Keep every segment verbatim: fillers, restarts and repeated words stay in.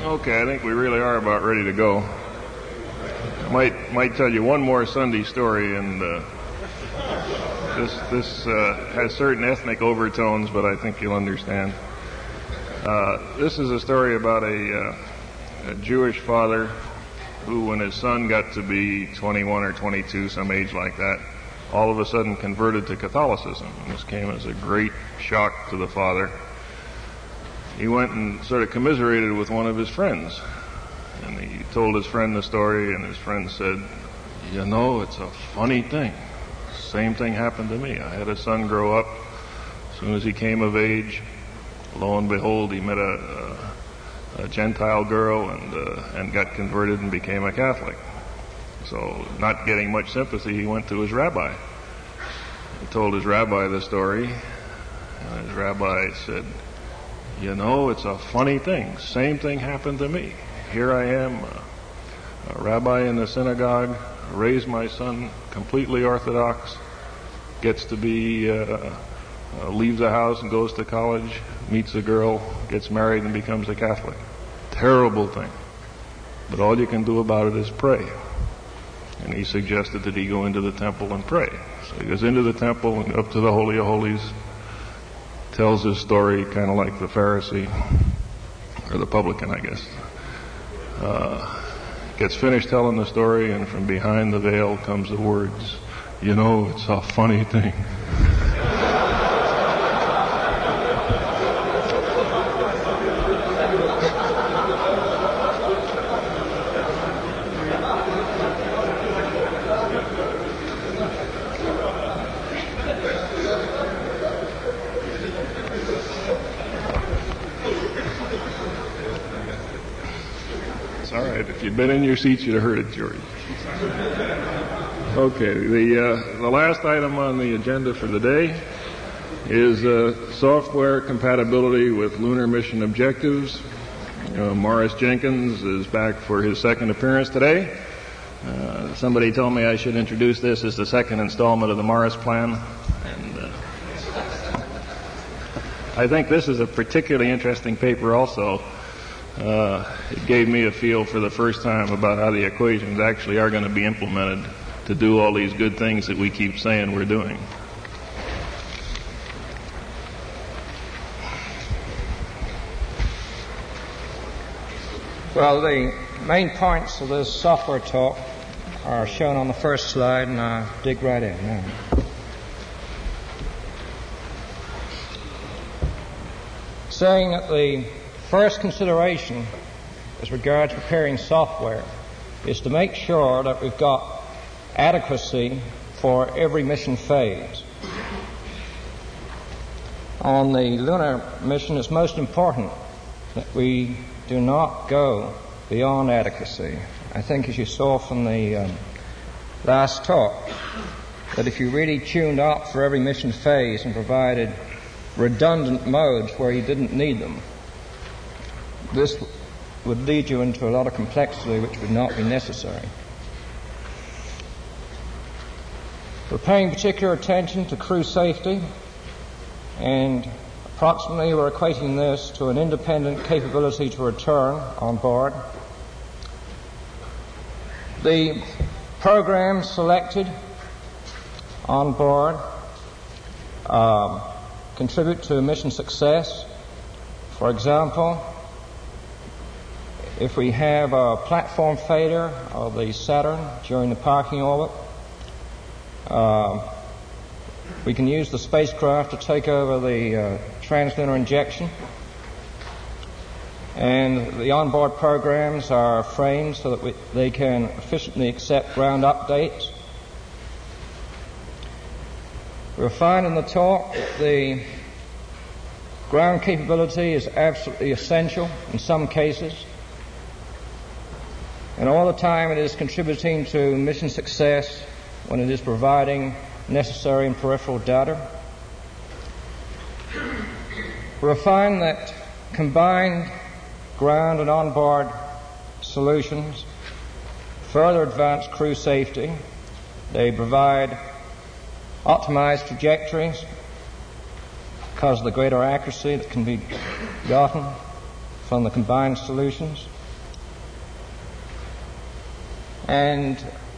Okay, I think we really are about ready to go. I might might tell you one more Sunday story, and uh, this this uh, has certain ethnic overtones, but I think you'll understand. Uh, this is a story about a, uh, a Jewish father who, when his son got to be twenty-one or twenty-two, some age like that, all of a sudden converted to Catholicism. And this came as a great shock to the father. He went and sort of commiserated with one of his friends. And he told his friend the story, and his friend said, you know, it's a funny thing. Same thing happened to me. I had a son grow up. As soon as he came of age, lo and behold, he met a, a, a Gentile girl and, uh, and got converted and became a Catholic. So, not getting much sympathy, he went to his rabbi. He told his rabbi the story, and his rabbi said, you know, it's a funny thing. Same thing happened to me. Here I am, a, a rabbi in the synagogue, raised my son completely Orthodox, gets to be, uh, uh, leaves the house and goes to college, meets a girl, gets married and becomes a Catholic. Terrible thing. But all you can do about it is pray. And he suggested that he go into the temple and pray. So he goes into the temple and up to the Holy of Holies, tells his story kind of like the Pharisee, or the publican, I guess. Uh, gets finished telling the story, and from behind the veil comes the words, you know, it's a funny thing. If you'd been in your seats, you'd have heard it, George. Okay, the uh, the last item on the agenda for the day is uh, software compatibility with lunar mission objectives. Uh, Morris Jenkins is back for his second appearance today. Uh, somebody told me I should introduce this as the second installment of the Morris Plan, and uh, I think this is a particularly interesting paper also. Uh, it gave me a feel for the first time about how the equations actually are going to be implemented to do all these good things that we keep saying we're doing. Well, the main points of this software talk are shown on the first slide, and I'll dig right in now. Saying that the first consideration as regards preparing software is to make sure that we've got adequacy for every mission phase. On the lunar mission, it's most important that we do not go beyond adequacy. I think, as you saw from the um, last talk, that if you really tuned up for every mission phase and provided redundant modes where you didn't need them, this would lead you into a lot of complexity which would not be necessary. We're paying particular attention to crew safety, and approximately we're equating this to an independent capability to return on board. The programs selected on board um, contribute to mission success. For example, if we have a platform failure of the Saturn during the parking orbit, uh, we can use the spacecraft to take over the uh, translunar injection, and the onboard programs are framed so that we, they can efficiently accept ground updates. We'll find in the talk that the ground capability is absolutely essential in some cases, and all the time it is contributing to mission success when it is providing necessary and peripheral data. We'll find that combined ground and onboard solutions further advance crew safety. They provide optimized trajectories because of the greater accuracy that can be gotten from the combined solutions. And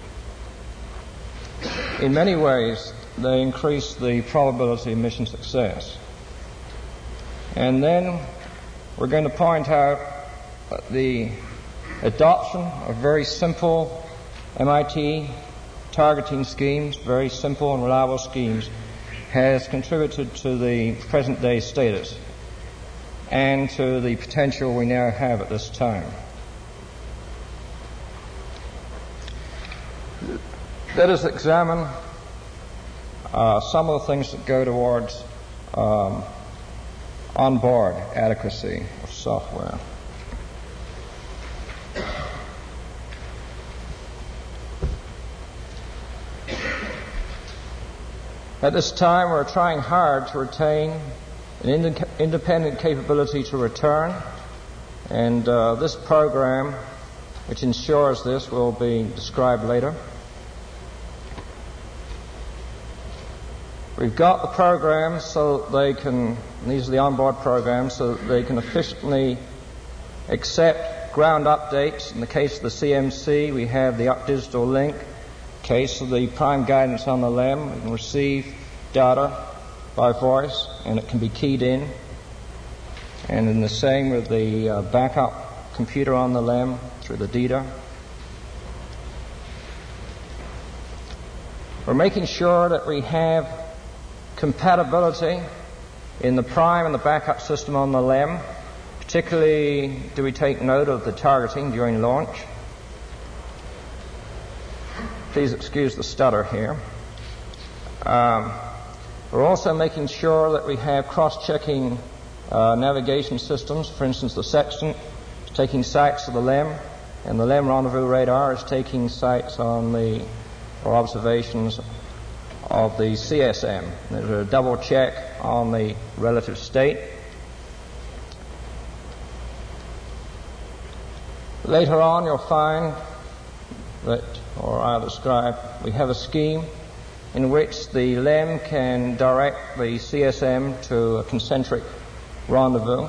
in many ways, they increase the probability of mission success. And then we're going to point out that the adoption of very simple M I T targeting schemes, very simple and reliable schemes, has contributed to the present day status and to the potential we now have at this time. Let us examine uh, some of the things that go towards um, on-board adequacy of software. At this time, we're trying hard to retain an ind- independent capability to return, and uh, this program, which ensures this, will be described later. We've got the programs so that they can, these are the onboard programs, so that they can efficiently accept ground updates. In the case of the C M C, we have the Up Digital Link. In the case of the prime guidance on the L E M, we can receive data by voice and it can be keyed in. And in the same with the uh, backup computer on the L E M through the D D A. We're making sure that we have compatibility in the prime and the backup system on the L E M. Particularly, do we take note of the targeting during launch? Please excuse the stutter here. Um, we're also making sure that we have cross-checking uh, navigation systems. For instance, the Sextant is taking sites of the L E M, and the L E M rendezvous radar is taking sites on the, or observations of the C S M. There's a double check on the relative state. Later on, you'll find that, or I'll describe, we have a scheme in which the L E M can direct the C S M to a concentric rendezvous.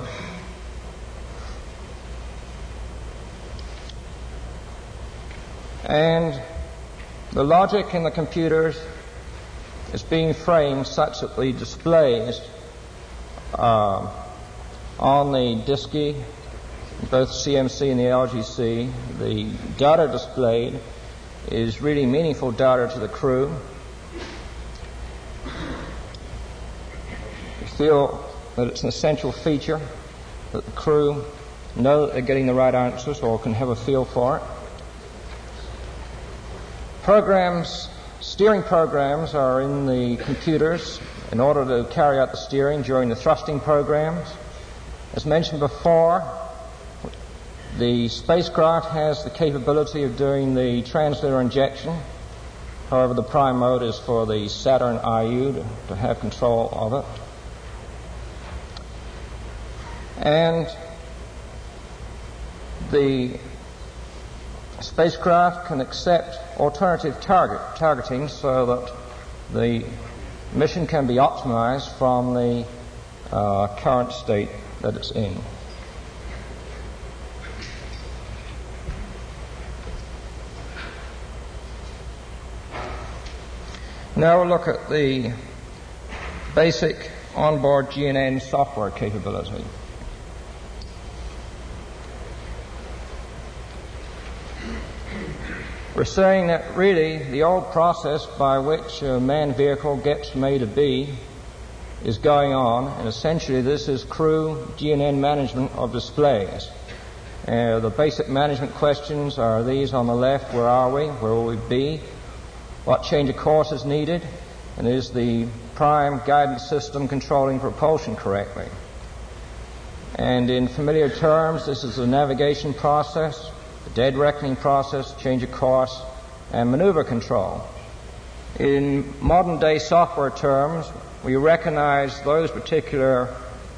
And the logic in the computers is being framed such that the displays uh, on the DSKY, both C M C and the L G C, the data displayed is really meaningful data to the crew. We feel that it's an essential feature that the crew know that they're getting the right answers or can have a feel for it. Programs, steering programs are in the computers in order to carry out the steering during the thrusting programs. As mentioned before, the spacecraft has the capability of doing the transmitter injection. However, the prime mode is for the Saturn I U to, to have control of it. And the spacecraft can accept alternative target targeting so that the mission can be optimized from the uh, current state that it's in. Now we'll look at the basic onboard G N N software capability. We're saying that really the old process by which a manned vehicle gets from A to B is going on, and essentially this is crew G N N management of displays. Uh, the basic management questions are these on the left: where are we? Where will we be? What change of course is needed? And is the prime guidance system controlling propulsion correctly? And in familiar terms, this is the navigation process, the dead reckoning process, change of course, and maneuver control. In modern day software terms, we recognize those particular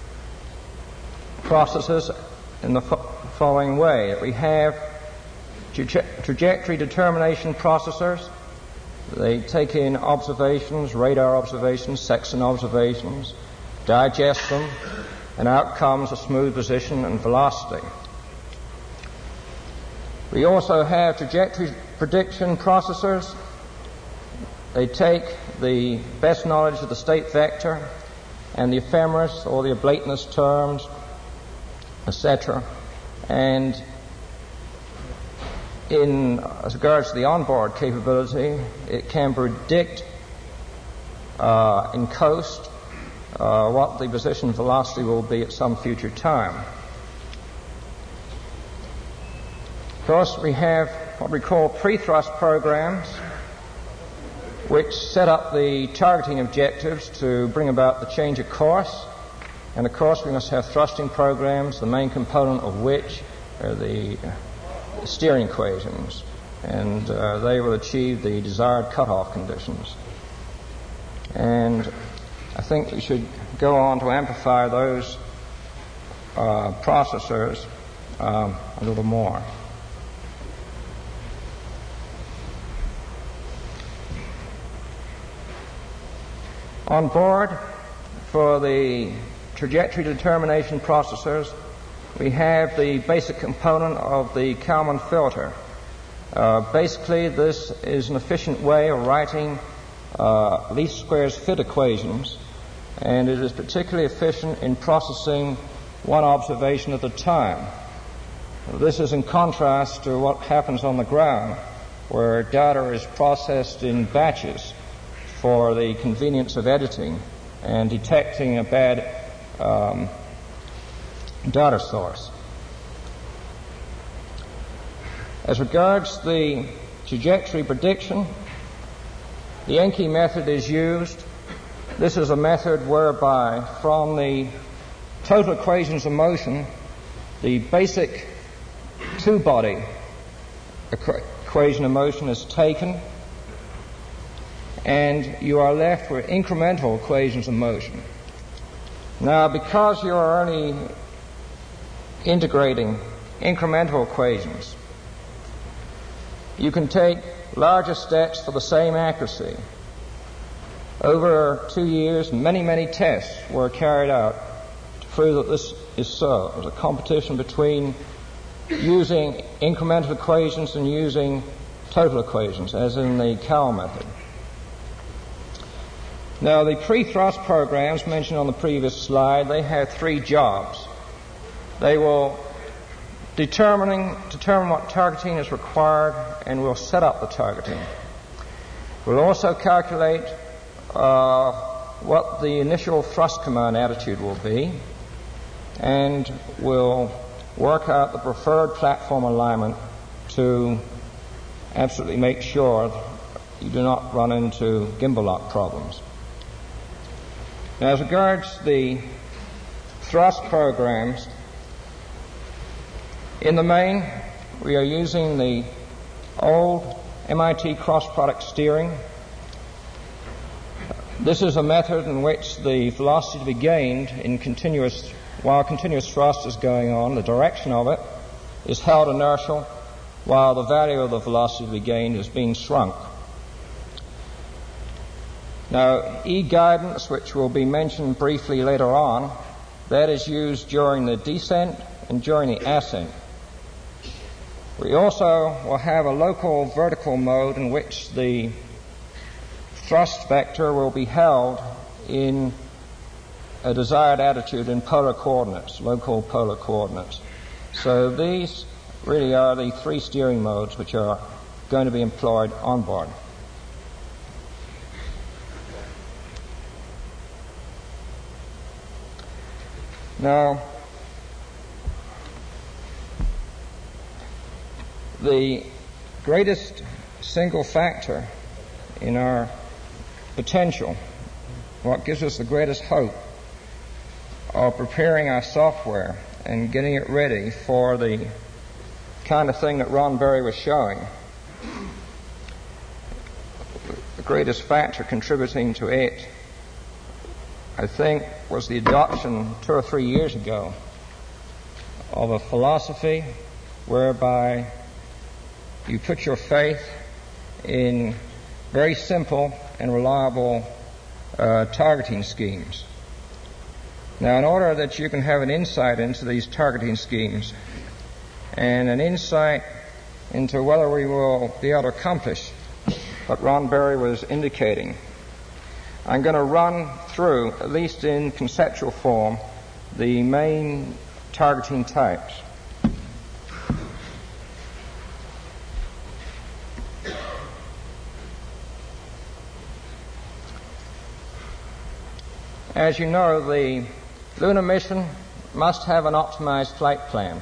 processes in the fo- following way. That we have traje- trajectory determination processors. They take in observations, radar observations, Sextant observations, digest them, and out comes a smooth position and velocity. We also have trajectory prediction processors, they take the best knowledge of the state vector and the ephemeris or the ablateness terms, et cetera, and in as regards to the onboard capability, it can predict uh, in coast uh, what the position velocity will be at some future time. Of course, we have what we call pre-thrust programs, which set up the targeting objectives to bring about the change of course. And of course, we must have thrusting programs, the main component of which are the steering equations, and uh, they will achieve the desired cutoff conditions. And I think we should go on to amplify those uh, processors um, a little more. On board, for the trajectory determination processors, we have the basic component of the Kalman filter. Uh, basically, this is an efficient way of writing uh, least squares fit equations, and it is particularly efficient in processing one observation at a time. This is in contrast to what happens on the ground, where data is processed in batches for the convenience of editing and detecting a bad um, data source. As regards the trajectory prediction, the Encke method is used. This is a method whereby from the total equations of motion, the basic two-body equ- equation of motion is taken, and you are left with incremental equations of motion. Now, because you are only integrating incremental equations, you can take larger steps for the same accuracy. Over two years, many, many tests were carried out to prove that this is so. It was a competition between using incremental equations and using total equations, as in the Cal method. Now, the pre-thrust programs mentioned on the previous slide, they have three jobs. They will determining, determine what targeting is required, and will set up the targeting. We'll also calculate uh, what the initial thrust command attitude will be, and we'll work out the preferred platform alignment to absolutely make sure you do not run into gimbal lock problems. Now, as regards the thrust programs, in the main, we are using the old M I T cross-product steering. This is a method in which the velocity to be gained in continuous, while continuous thrust is going on, the direction of it is held inertial, while the value of the velocity to be gained is being shrunk. Now, E-guidance, which will be mentioned briefly later on, that is used during the descent and during the ascent. We also will have a local vertical mode in which the thrust vector will be held in a desired attitude in polar coordinates, local polar coordinates. So these really are the three steering modes which are going to be employed on board. Now, the greatest single factor in our potential, what gives us the greatest hope of preparing our software and getting it ready for the kind of thing that Ron Berry was showing, the greatest factor contributing to it, I think, was the adoption two or three years ago of a philosophy whereby you put your faith in very simple and reliable uh, targeting schemes. Now, in order that you can have an insight into these targeting schemes and an insight into whether we will be able to accomplish what Ron Berry was indicating. I'm going to run through, at least in conceptual form, the main targeting types. As you know, the lunar mission must have an optimized flight plan.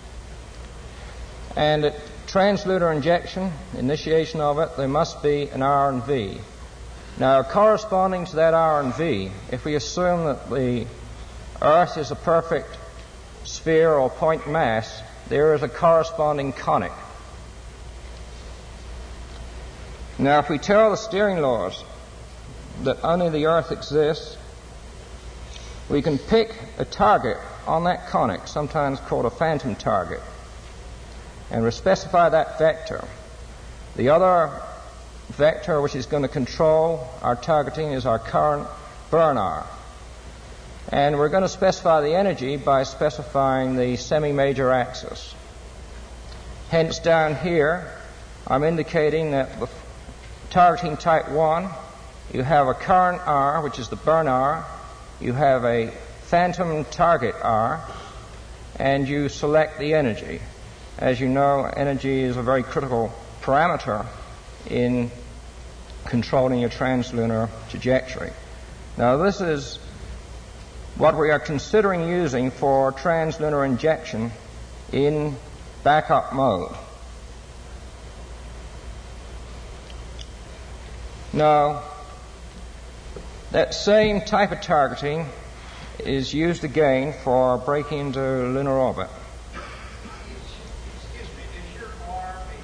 And at translunar injection, initiation of it, there must be an R and V. Now, corresponding to that R and V, if we assume that the Earth is a perfect sphere or point mass, there is a corresponding conic. Now, if we tell the steering laws that only the Earth exists, we can pick a target on that conic, sometimes called a phantom target, and we specify that vector. The other vector which is going to control our targeting is our current burn hour. And we're going to specify the energy by specifying the semi-major axis. Hence, down here, I'm indicating that the targeting type one, you have a current R, which is the burn hour, you have a phantom target R, and you select the energy. As you know, energy is a very critical parameter in controlling your translunar trajectory. Now, this is what we are considering using for translunar injection in backup mode. Now, that same type of targeting is used again for breaking into lunar orbit. Excuse me, is your R a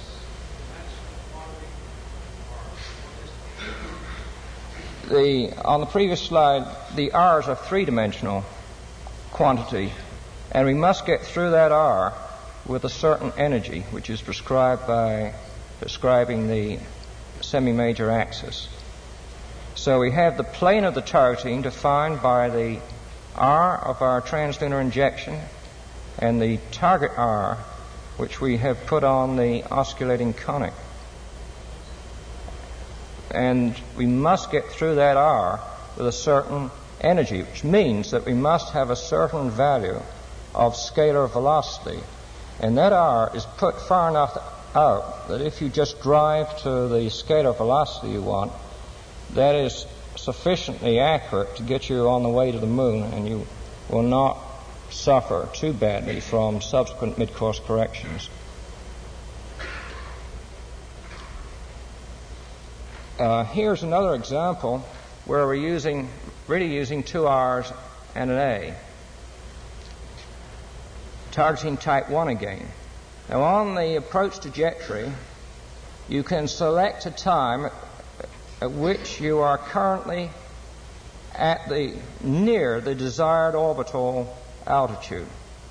six-dimensional quantity? The, on the previous slide, the R is a three-dimensional quantity, and we must get through that R with a certain energy, which is prescribed by describing the semi-major axis. So we have the plane of the targeting defined by the R of our translunar injection and the target R, which we have put on the osculating conic. And we must get through that R with a certain energy, which means that we must have a certain value of scalar velocity. And that R is put far enough out that if you just drive to the scalar velocity you want, that is sufficiently accurate to get you on the way to the moon, and you will not suffer too badly from subsequent mid-course corrections. Uh, here's another example where we're using, really using two R's and an A. Targeting type one again. Now, on the approach trajectory, you can select a time at which you are currently at the near the desired orbital altitude.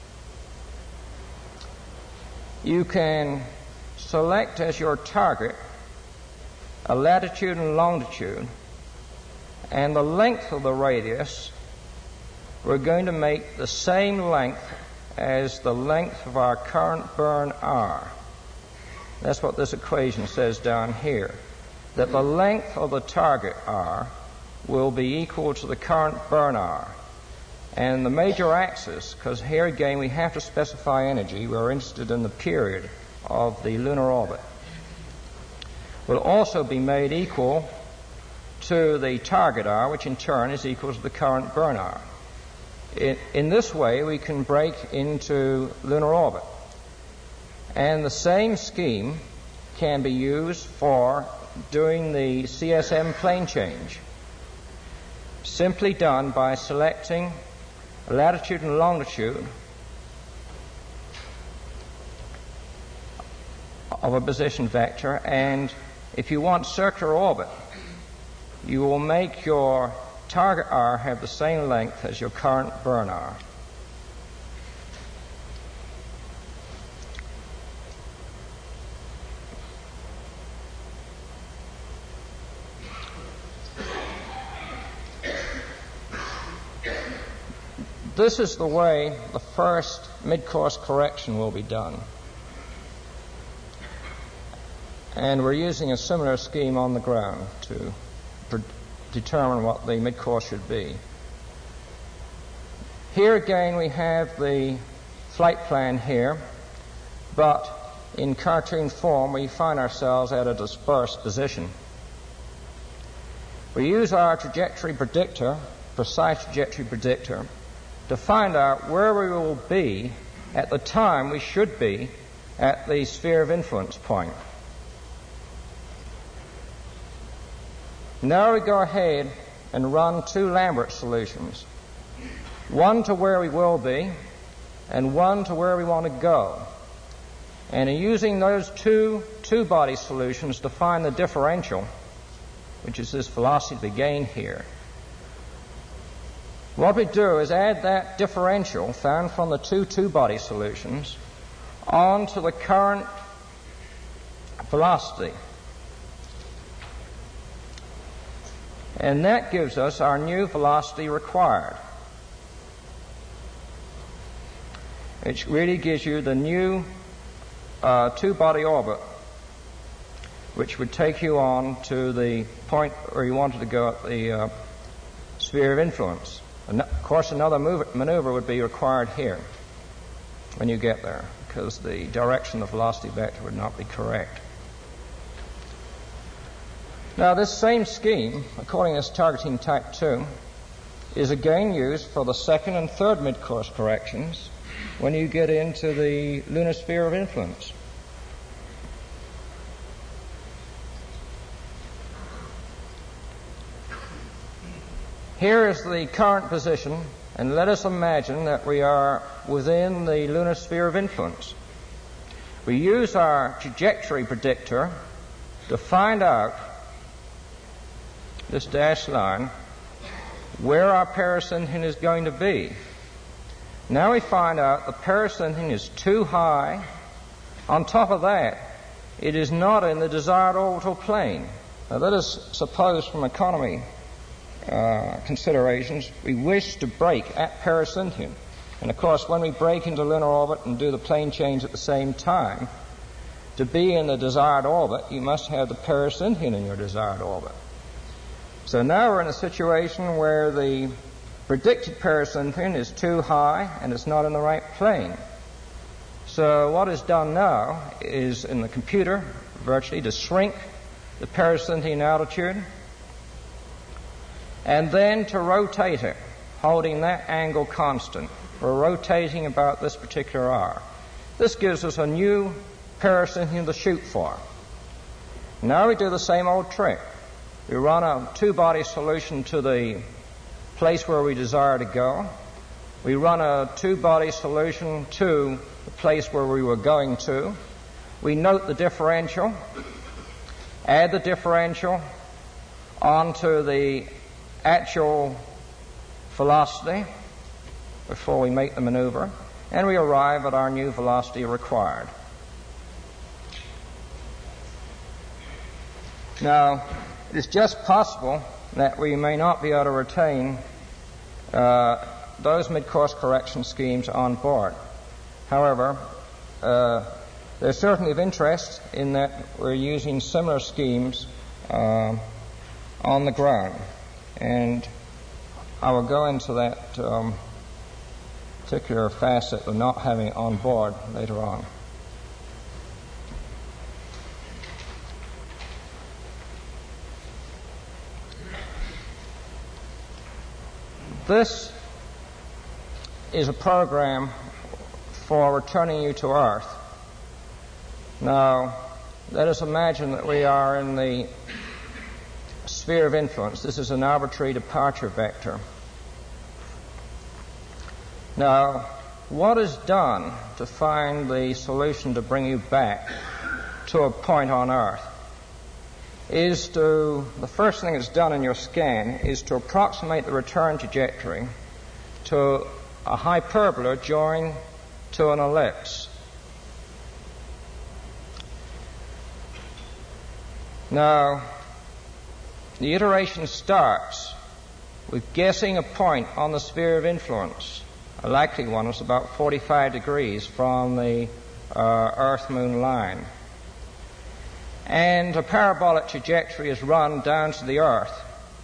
You can select as your target a latitude and longitude, and the length of the radius we're going to make the same length as the length of our current burn R. That's what this equation says down here, that the length of the target R will be equal to the current burn R. And the major axis, because here again we have to specify energy, we're interested in the period of the lunar orbit, will also be made equal to the target R, which in turn is equal to the current burn R. In, in this way, we can break into lunar orbit. And the same scheme can be used for doing the C S M plane change, simply done by selecting latitude and longitude of a position vector, and if you want circular orbit, you will make your target R have the same length as your current burn R. This is the way the first mid-course correction will be done. And we're using a similar scheme on the ground to pre- determine what the mid-course should be. Here again we have the flight plan here, but in cartoon form we find ourselves at a dispersed position. We use our trajectory predictor, precise trajectory predictor, to find out where we will be at the time we should be at the sphere of influence point. Now we go ahead and run two Lambert solutions, one to where we will be and one to where we want to go. And in using those two two-body solutions to find the differential, which is this velocity to be gained here, what we do is add that differential found from the two two-body solutions onto the current velocity. And that gives us our new velocity required, which really gives you the new uh, two-body orbit, which would take you on to the point where you wanted to go at the uh, sphere of influence. And of course, another move- maneuver would be required here when you get there, because the direction of the velocity vector would not be correct. Now, this same scheme, according to this targeting type two, is again used for the second and third mid-course corrections when you get into the lunar sphere of influence. Here is the current position, and let us imagine that we are within the lunar sphere of influence. We use our trajectory predictor to find out this dashed line where our perisynthene is going to be. Now we find out the perisynthene is too high. On top of that, it is not in the desired orbital plane. Now let us suppose from economy uh, considerations we wish to brake at perisynthene. And of course, when we brake into lunar orbit and do the plane change at the same time, to be in the desired orbit, you must have the perisynthene in your desired orbit. So now we're in a situation where the predicted perisynthene is too high and it's not in the right plane. So what is done now is in the computer virtually to shrink the perisynthene altitude and then to rotate it, holding that angle constant. We're rotating about this particular hour. This gives us a new perisynthene to shoot for. Now we do the same old trick. We run a two-body solution to the place where we desire to go. We run a two-body solution to the place where we were going to. We note the differential, add the differential onto the actual velocity before we make the maneuver, and we arrive at our new velocity required. Now, it is just possible that we may not be able to retain uh, those mid-course correction schemes on board. However, uh, they're certainly of interest in that we're using similar schemes uh, on the ground. And I will go into that um, particular facet of not having it on board later on. This is a program for returning you to Earth. Now, let us imagine that we are in the sphere of influence. This is an arbitrary departure vector. Now, what is done to find the solution to bring you back to a point on Earth is to, the first thing that's done in your scan is to approximate the return trajectory to a hyperbola joined to an ellipse. Now, the iteration starts with guessing a point on the sphere of influence. A likely one is about forty-five degrees from the uh, Earth-Moon line. and a parabolic trajectory is run down to the Earth.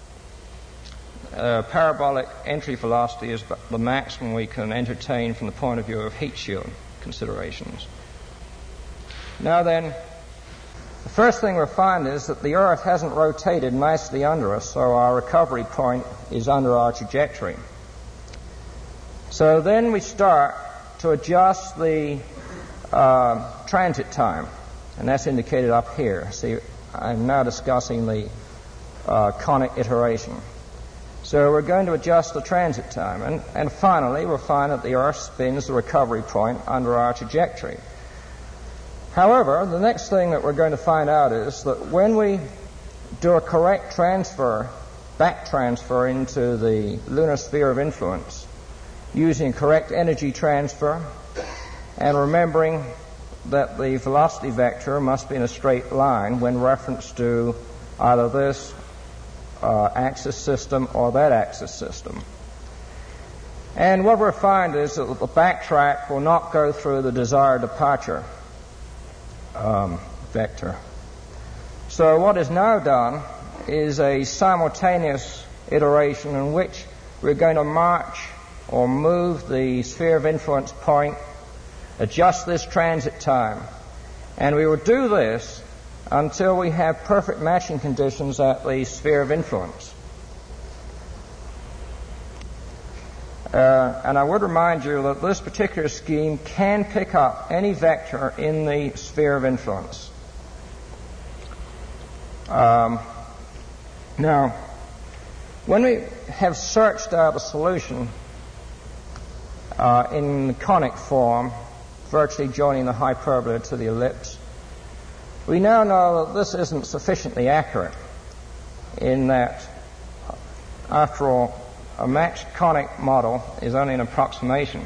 Uh, parabolic entry velocity is the maximum we can entertain from the point of view of heat shield considerations. Now then, the first thing we'll find is that the Earth hasn't rotated nicely under us, so our recovery point is under our trajectory. So then we start to adjust the uh, transit time, and that's indicated up here. See, I'm now discussing the uh, conic iteration. So we're going to adjust the transit time, and, and finally we'll find that the Earth spins the recovery point under our trajectory. However, the next thing that we're going to find out is that when we do a correct transfer, back transfer into the lunar sphere of influence, using correct energy transfer, and remembering that the velocity vector must be in a straight line when reference to either this uh, axis system or that axis system. And what we'll find is that the backtrack will not go through the desired departure um, vector. So what is now done is a simultaneous iteration in which we're going to march or move the sphere of influence point, adjust this transit time, and we will do this until we have perfect matching conditions at the sphere of influence. Uh, and I would remind you that this particular scheme can pick up any vector in the sphere of influence. Um, now, when we have searched out a solution uh, in conic form, virtually joining the hyperbola to the ellipse, we now know that this isn't sufficiently accurate in that, after all, a matched conic model is only an approximation.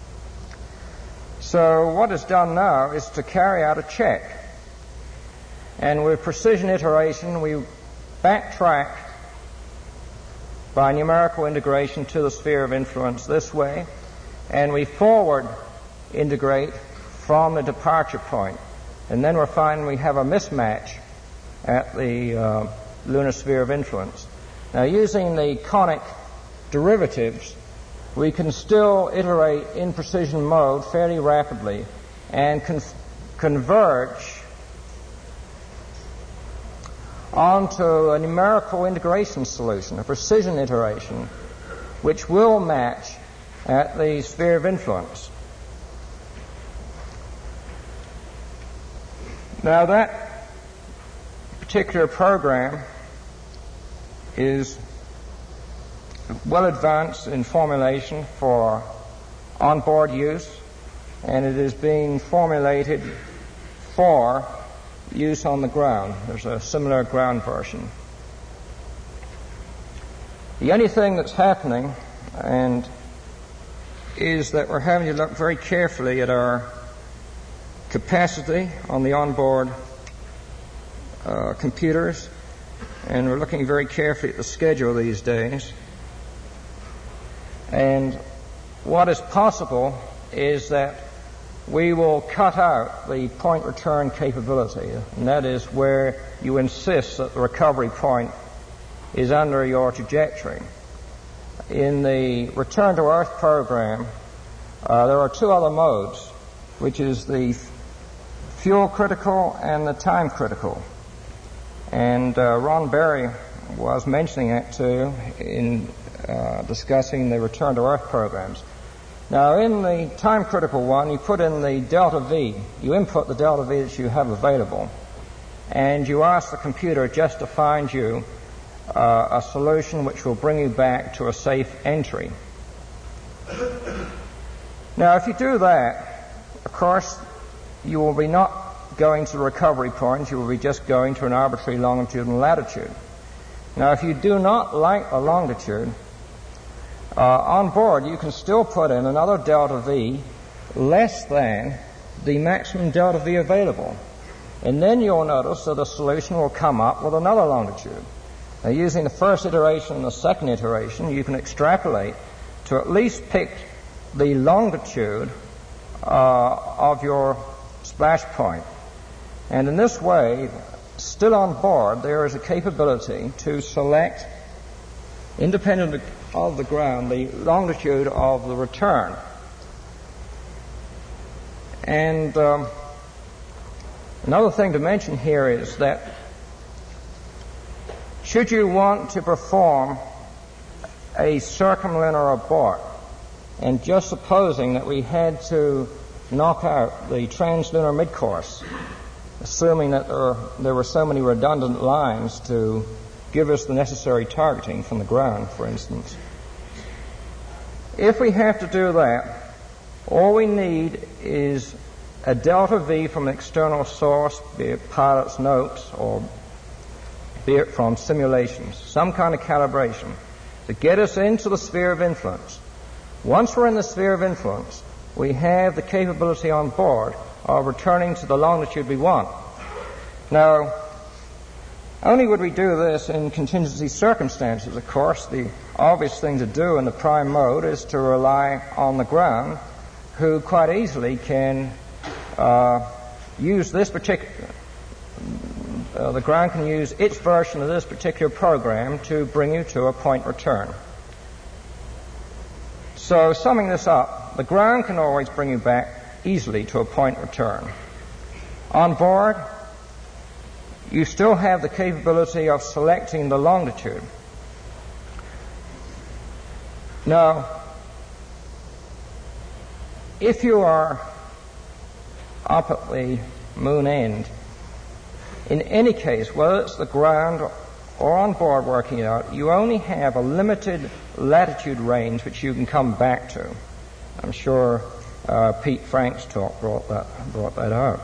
So what is done now is to carry out a check. And with precision iteration, we backtrack by numerical integration to the sphere of influence this way, and we forward integrate from the departure point. And then we'll find we have a mismatch at the uh, lunar sphere of influence. Now, using the conic derivatives, we can still iterate in precision mode fairly rapidly and con- converge onto a numerical integration solution, a precision iteration, which will match at the sphere of influence. Now, that particular program is well advanced in formulation for onboard use, and it is being formulated for use on the ground. There's a similar ground version. The only thing that's happening and is that we're having to look very carefully at our capacity on the onboard uh, computers, and we're looking very carefully at the schedule these days. And what is possible is that we will cut out the point return capability, and that is where you insist that the recovery point is under your trajectory. In the Return to Earth program, uh, there are two other modes, which is the fuel critical and the time critical. And uh, Ron Berry was mentioning that too in uh, discussing the Return to Earth programs. Now, in the time critical one, you put in the delta V. You input the delta V that you have available, and you ask the computer just to find you uh, a solution which will bring you back to a safe entry. Now, if you do that, of course, you will be not going to the recovery point, you will be just going to an arbitrary longitude and latitude. Now, if you do not like a longitude, uh, on board you can still put in another delta V less than the maximum delta V available. And then you'll notice that a solution will come up with another longitude. Now, using the first iteration and the second iteration, you can extrapolate to at least pick the longitude uh, of your splash point. And in this way, still on board, there is a capability to select, independent of the ground, the longitude of the return. And um, another thing to mention here is that should you want to perform a circumlunar abort, and just supposing that we had to knock out the translunar midcourse, assuming that there were, there were so many redundant lines to give us the necessary targeting from the ground, for instance. If we have to do that, all we need is a delta V from an external source, be it pilot's notes or be it from simulations, some kind of calibration, to get us into the sphere of influence. Once we're in the sphere of influence, we have the capability on board of returning to the longitude we want. Now, only would we do this in contingency circumstances, of course. The obvious thing to do in the prime mode is to rely on the ground, who quite easily can uh, use this particular, uh, the ground can use its version of this particular program to bring you to a point return. So, summing this up, the ground can always bring you back easily to a point return. On board, you still have the capability of selecting the longitude. Now, if you are up at the moon end, in any case, whether it's the ground or on board working it out, you only have a limited latitude range which you can come back to. I'm sure uh, Pete Frank's talk brought that, brought that out.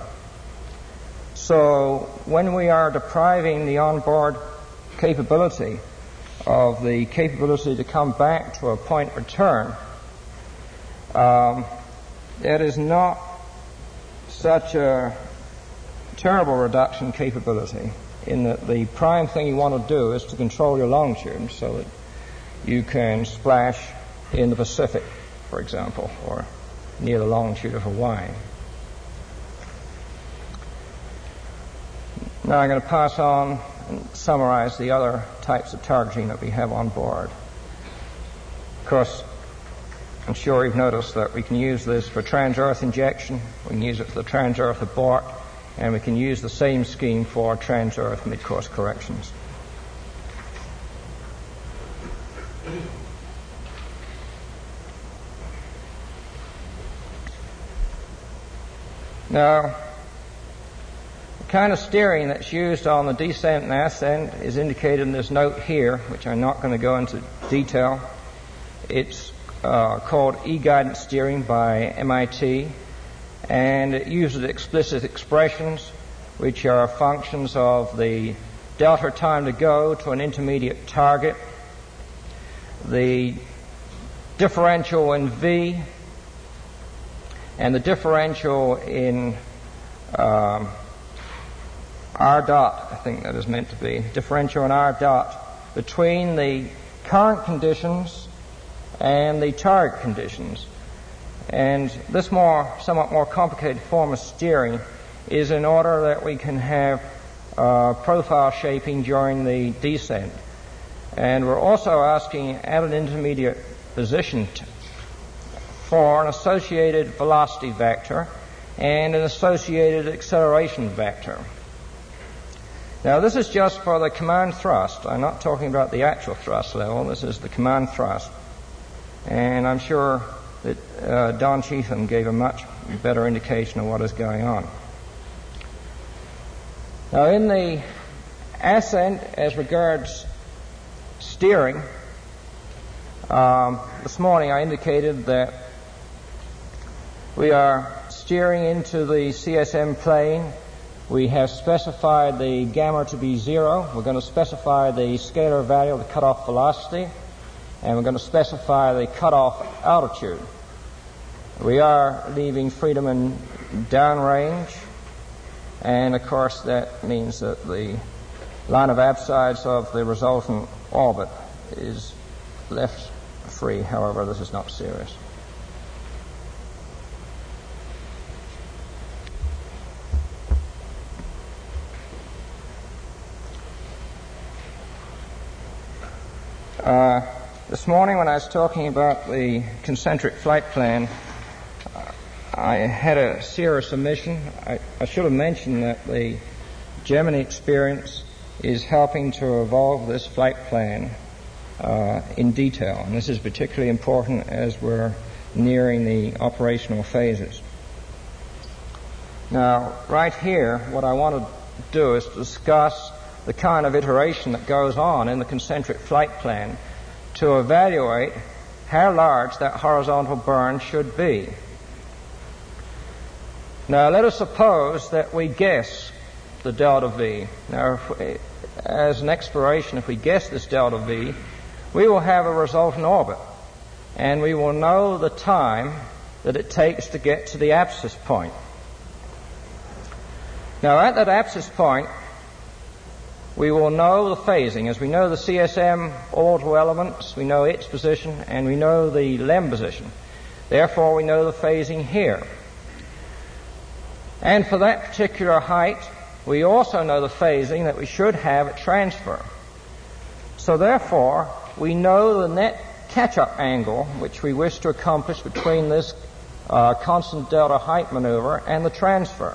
So when we are depriving the onboard capability of the capability to come back to a point return, um, that is not such a terrible reduction capability, in that the prime thing you want to do is to control your longitude so that you can splash in the Pacific, for example, or near the longitude of Hawaii. Now I'm going to pass on and summarize the other types of targeting that we have on board. Of course, I'm sure you've noticed that we can use this for trans-Earth injection, we can use it for the trans-Earth abort, and we can use the same scheme for trans-Earth mid-course corrections. Now, the kind of steering that's used on the descent and ascent is indicated in this note here, which I'm not going to go into detail. It's uh, called E-guidance steering by M I T, and it uses explicit expressions which are functions of the delta time to go to an intermediate target, the differential in V, and the differential in um, R dot, I think that is meant to be, differential in R dot between the current conditions and the target conditions. And this more, somewhat more complicated form of steering is in order that we can have uh, profile shaping during the descent. And we're also asking at an intermediate position t- for an associated velocity vector and an associated acceleration vector. Now this is just for the command thrust. I'm not talking about the actual thrust level. This is the command thrust. And I'm sure that uh, Don Cheetham gave a much better indication of what is going on. Now in the ascent, as regards steering, um, this morning I indicated that we are steering into the C S M plane. We have specified the gamma to be zero. We're going to specify the scalar value of the cutoff velocity, and we're going to specify the cutoff altitude. We are leaving freedom in downrange, and of course that means that the line of abscides of the resultant orbit is left free. However, this is not serious. Uh, this morning when I was talking about the concentric flight plan, I had a serious omission. I, I should have mentioned that the Gemini experience is helping to evolve this flight plan uh, in detail, and this is particularly important as we're nearing the operational phases. Now, right here, what I want to do is discuss the kind of iteration that goes on in the concentric flight plan to evaluate how large that horizontal burn should be. Now, let us suppose that we guess the delta V. Now, if we, as an exploration, if we guess this delta V, we will have a resultant orbit, and we will know the time that it takes to get to the apsis point. Now, at that apsis point, we will know the phasing. As we know the C S M orbital elements, we know its position, and we know the LEM position. Therefore, we know the phasing here. And for that particular height, we also know the phasing that we should have at transfer. So therefore, we know the net catch-up angle which we wish to accomplish between this uh, constant delta height maneuver and the transfer.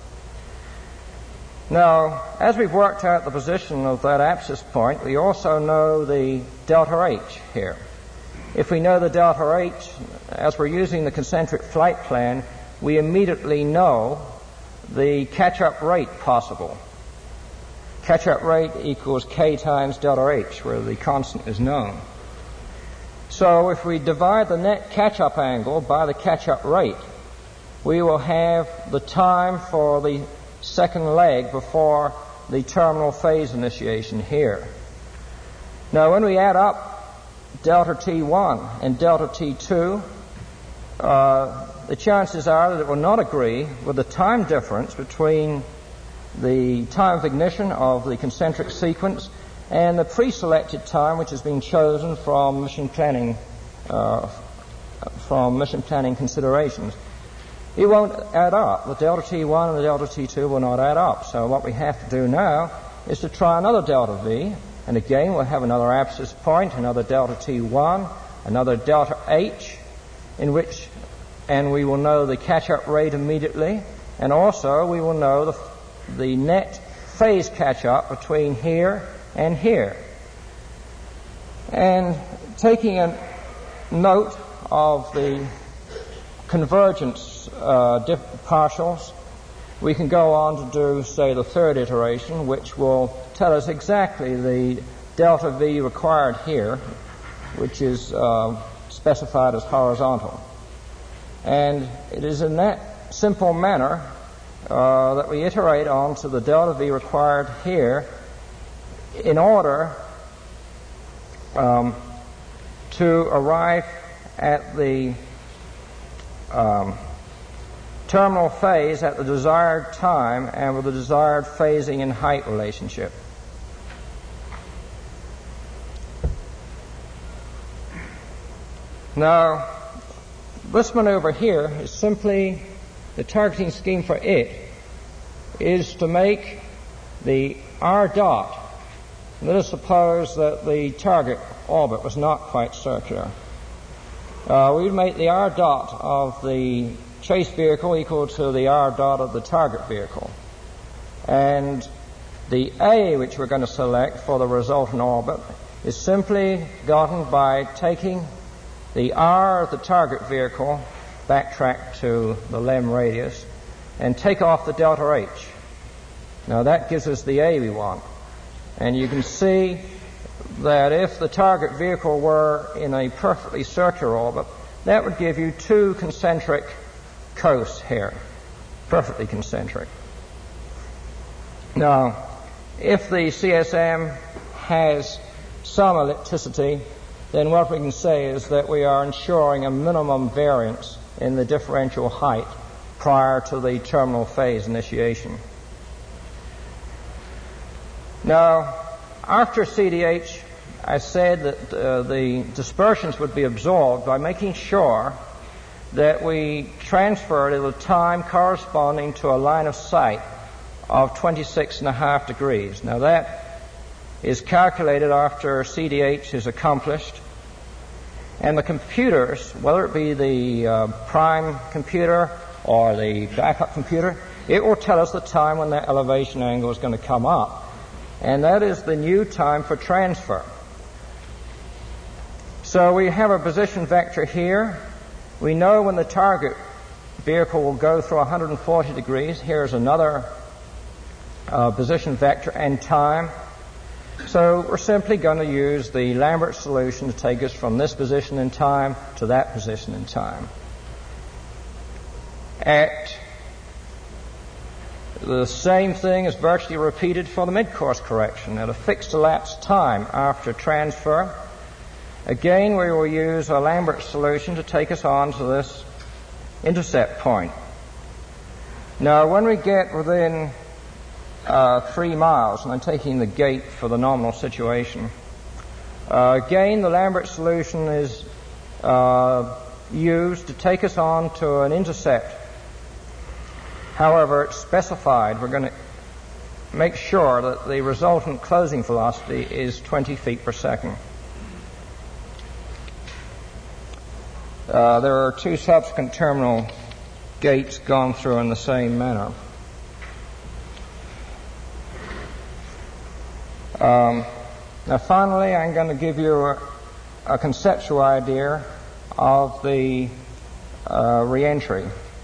Now, as we've worked out the position of that apsis point, we also know the delta H here. If we know the delta H, as we're using the concentric flight plan, we immediately know the catch-up rate possible. Catch-up rate equals k times delta H, where the constant is known. So if we divide the net catch-up angle by the catch-up rate, we will have the time for the second leg before the terminal phase initiation here. Now, when we add up delta T one and delta T two, uh, the chances are that it will not agree with the time difference between the time of ignition of the concentric sequence and the pre-selected time which has been chosen from mission planning uh, from mission planning considerations. It won't add up. The delta T one and the delta T two will not add up. So what we have to do now is to try another delta V, and again we'll have another apsis point, another delta T one, another delta H, in which, and we will know the catch-up rate immediately, and also we will know the, the net phase catch-up between here and here. And taking a note of the convergence uh, diff- partials, we can go on to do, say, the third iteration, which will tell us exactly the delta V required here, which is uh, specified as horizontal. And it is in that simple manner uh, that we iterate on to the delta V required here in order um, to arrive at the um, terminal phase at the desired time and with the desired phasing and height relationship. Now, this maneuver here is simply, the targeting scheme for it is to make the R dot. Let us suppose that the target orbit was not quite circular. Uh, we would make the R dot of the chase vehicle equal to the R dot of the target vehicle. And the A which we're going to select for the resultant orbit is simply gotten by taking the R of the target vehicle, backtrack to the LEM radius, and take off the delta H. Now that gives us the A we want. And you can see that if the target vehicle were in a perfectly circular orbit, that would give you two concentric coasts here, perfectly concentric. Now, if the C S M has some ellipticity, then what we can say is that we are ensuring a minimum variance in the differential height prior to the terminal phase initiation. Now, after C D H, I said that uh, the dispersions would be absorbed by making sure that we transferred at a time corresponding to a line of sight of twenty-six and a half degrees. Now that is calculated after C D H is accomplished. And the computers, whether it be the uh, prime computer or the backup computer, it will tell us the time when that elevation angle is going to come up. And that is the new time for transfer. So we have a position vector here. We know when the target vehicle will go through one hundred forty degrees. Here's another uh, position vector and time. So we're simply going to use the Lambert solution to take us from this position in time to that position in time. At the same thing is virtually repeated for the mid-course correction. At a fixed elapsed time after transfer, again we will use a Lambert solution to take us on to this intercept point. Now when we get within Uh, three miles, and I'm taking the gate for the nominal situation. Uh, again, the Lambert solution is uh, used to take us on to an intercept. However, it's specified. We're going to make sure that the resultant closing velocity is twenty feet per second. Uh, there are two subsequent terminal gates gone through in the same manner. Um, now finally, I'm going to give you a, a conceptual idea of the uh, reentry.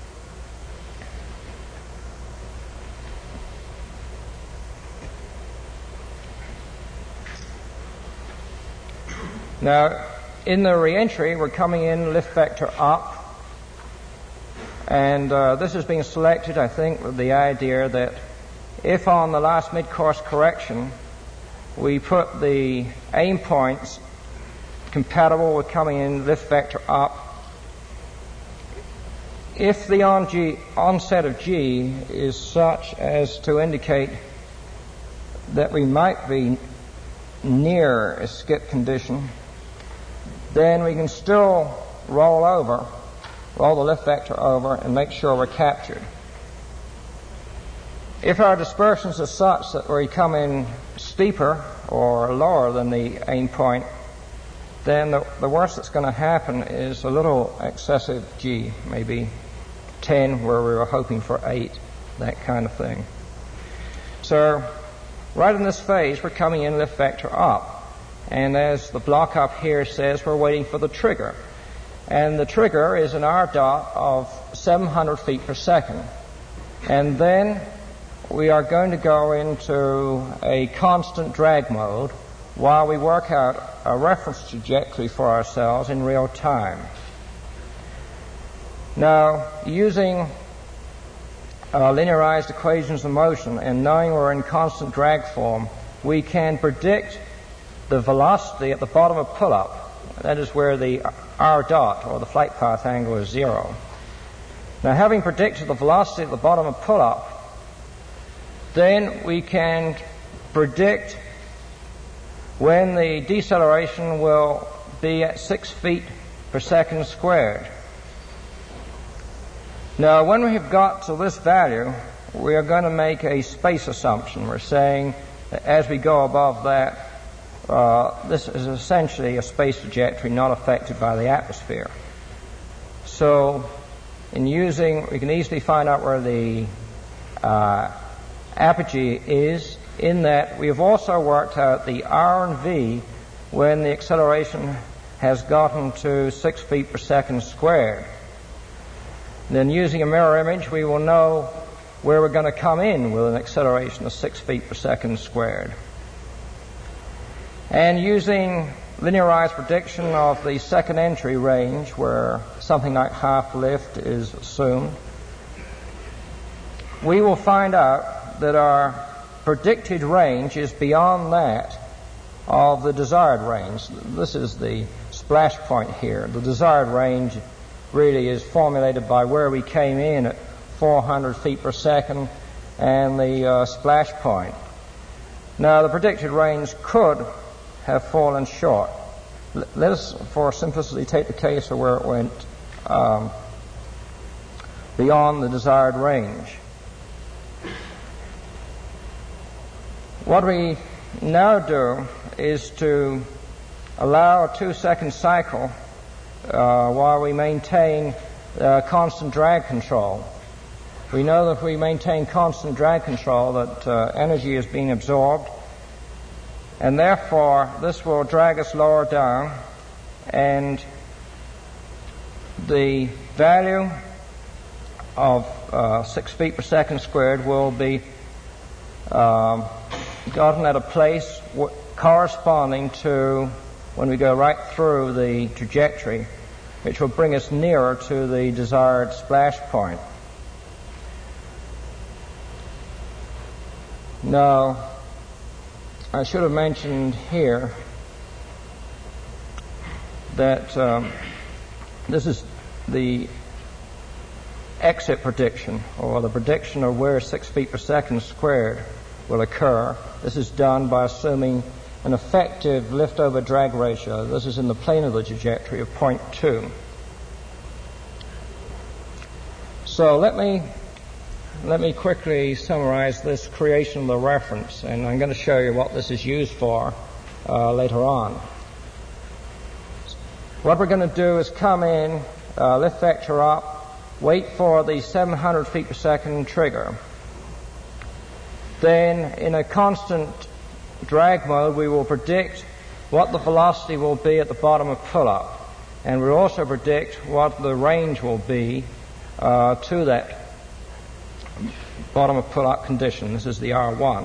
Now, in the reentry, we're coming in lift vector up, and uh, this has been selected, I think, with the idea that if on the last mid-course correction we put the aim points compatible with coming in lift vector up, if the on G, onset of G is such as to indicate that we might be near a skip condition, then we can still roll over, roll the lift vector over and make sure we're captured. If our dispersions are such that we come in steeper or lower than the aim point, then the, the worst that's going to happen is a little excessive G, maybe ten where we were hoping for eight, that kind of thing. So right in this phase, we're coming in lift vector up. And as the block up here says, we're waiting for the trigger. And the trigger is an R dot of seven hundred feet per second. And then we are going to go into a constant drag mode while we work out a reference trajectory for ourselves in real time. Now, using uh, linearized equations of motion and knowing we're in constant drag form, we can predict the velocity at the bottom of pull-up. That is where the R dot, or the flight path angle, is zero. Now, having predicted the velocity at the bottom of pull-up, then we can predict when the deceleration will be at six feet per second squared. Now, when we have got to this value, we are going to make a space assumption. We're saying that as we go above that, uh, this is essentially a space trajectory not affected by the atmosphere. So, in using, we can easily find out where the uh, apogee is, in that we have also worked out the R and V when the acceleration has gotten to six feet per second squared. And then using a mirror image, we will know where we're going to come in with an acceleration of six feet per second squared. And using linearized prediction of the second entry range, where something like half lift is assumed, we will find out that our predicted range is beyond that of the desired range. This is the splash point here. The desired range really is formulated by where we came in at four hundred feet per second and the uh, splash point. Now, the predicted range could have fallen short. L- let us, for simplicity, take the case of where it went um, beyond the desired range. What we now do is to allow a two-second cycle uh, while we maintain uh, constant drag control. We know that if we maintain constant drag control that uh, energy is being absorbed, and therefore this will drag us lower down, and the value of uh, six feet per second squared will be um, gotten at a place w- corresponding to when we go right through the trajectory, which will bring us nearer to the desired splash point. Now, I should have mentioned here that um, this is the exit prediction, or the prediction of where six feet per second squared will occur. This is done by assuming an effective lift-over drag ratio. This is in the plane of the trajectory of zero point two. So let me let me quickly summarize this creation of the reference, and I'm going to show you what this is used for uh, later on. What we're going to do is come in, uh, lift vector up, wait for the seven hundred feet per second trigger. Then, in a constant drag mode, we will predict what the velocity will be at the bottom of pull-up, and we'll also predict what the range will be uh, to that bottom of pull-up condition. This is the R one.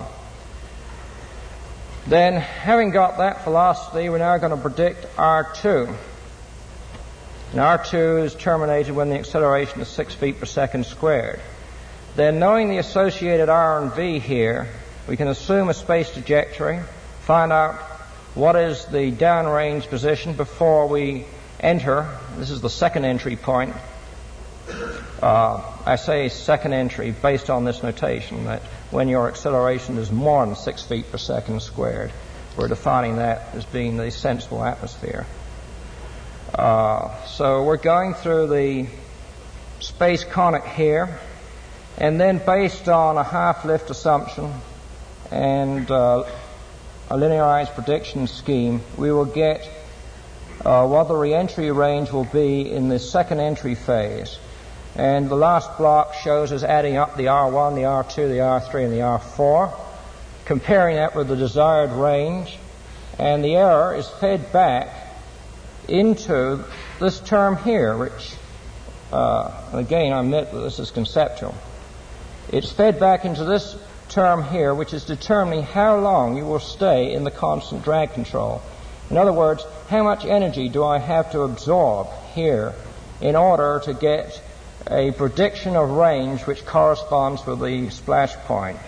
Then, having got that velocity, we're now going to predict R two. And R two is terminated when the acceleration is six feet per second squared. Then, knowing the associated R and V here, we can assume a space trajectory, find out what is the downrange position before we enter. This is the second entry point. Uh, I say second entry based on this notation, that when your acceleration is more than six feet per second squared, we're defining that as being the sensible atmosphere. Uh, so we're going through the space conic here, and then based on a half-lift assumption and uh, a linearized prediction scheme, we will get uh, what the reentry range will be in the second entry phase. And the last block shows us adding up the R one, the R two, the R three, and the R four, comparing that with the desired range, and the error is fed back into this term here, which, uh, again, I admit that this is conceptual. It's fed back into this term here, which is determining how long you will stay in the constant drag control. In other words, how much energy do I have to absorb here in order to get a prediction of range which corresponds with the splash point.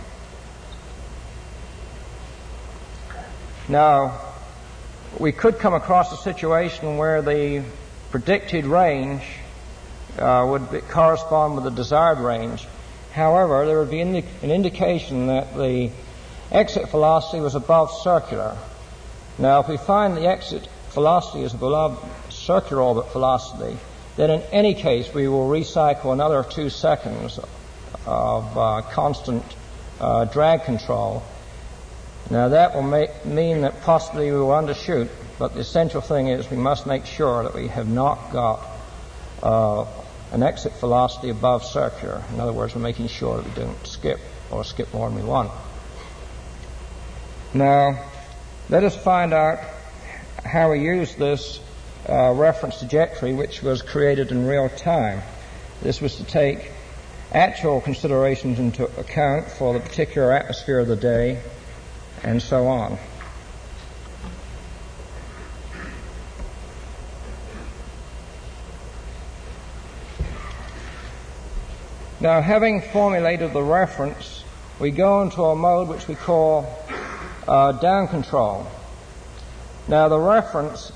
Now, we could come across a situation where the predicted range uh, would be, correspond with the desired range. However, there would be indi- an indication that the exit velocity was above circular. Now, if we find the exit velocity is below circular orbit velocity, then in any case we will recycle another two seconds of uh, constant uh, drag control. Now that will make, mean that possibly we will undershoot, but the essential thing is we must make sure that we have not got uh, an exit velocity above circular. In other words, we're making sure that we don't skip or skip more than we want. Now, let us find out how we use this Uh, reference trajectory, which was created in real time. This was to take actual considerations into account for the particular atmosphere of the day, and so on. Now, having formulated the reference, we go into a mode which we call uh, down control. Now, the reference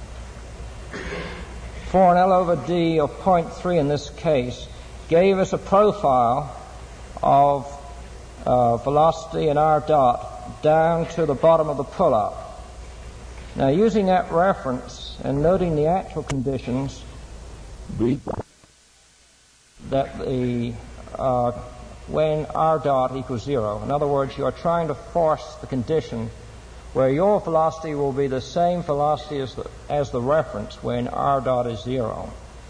for an L over D of zero point three in this case gave us a profile of uh, velocity in R dot down to the bottom of the pull-up. Now, using that reference and noting the actual conditions that the uh, when R dot equals zero, in other words, you are trying to force the condition where your velocity will be the same velocity as the, as the reference when r dot is zero.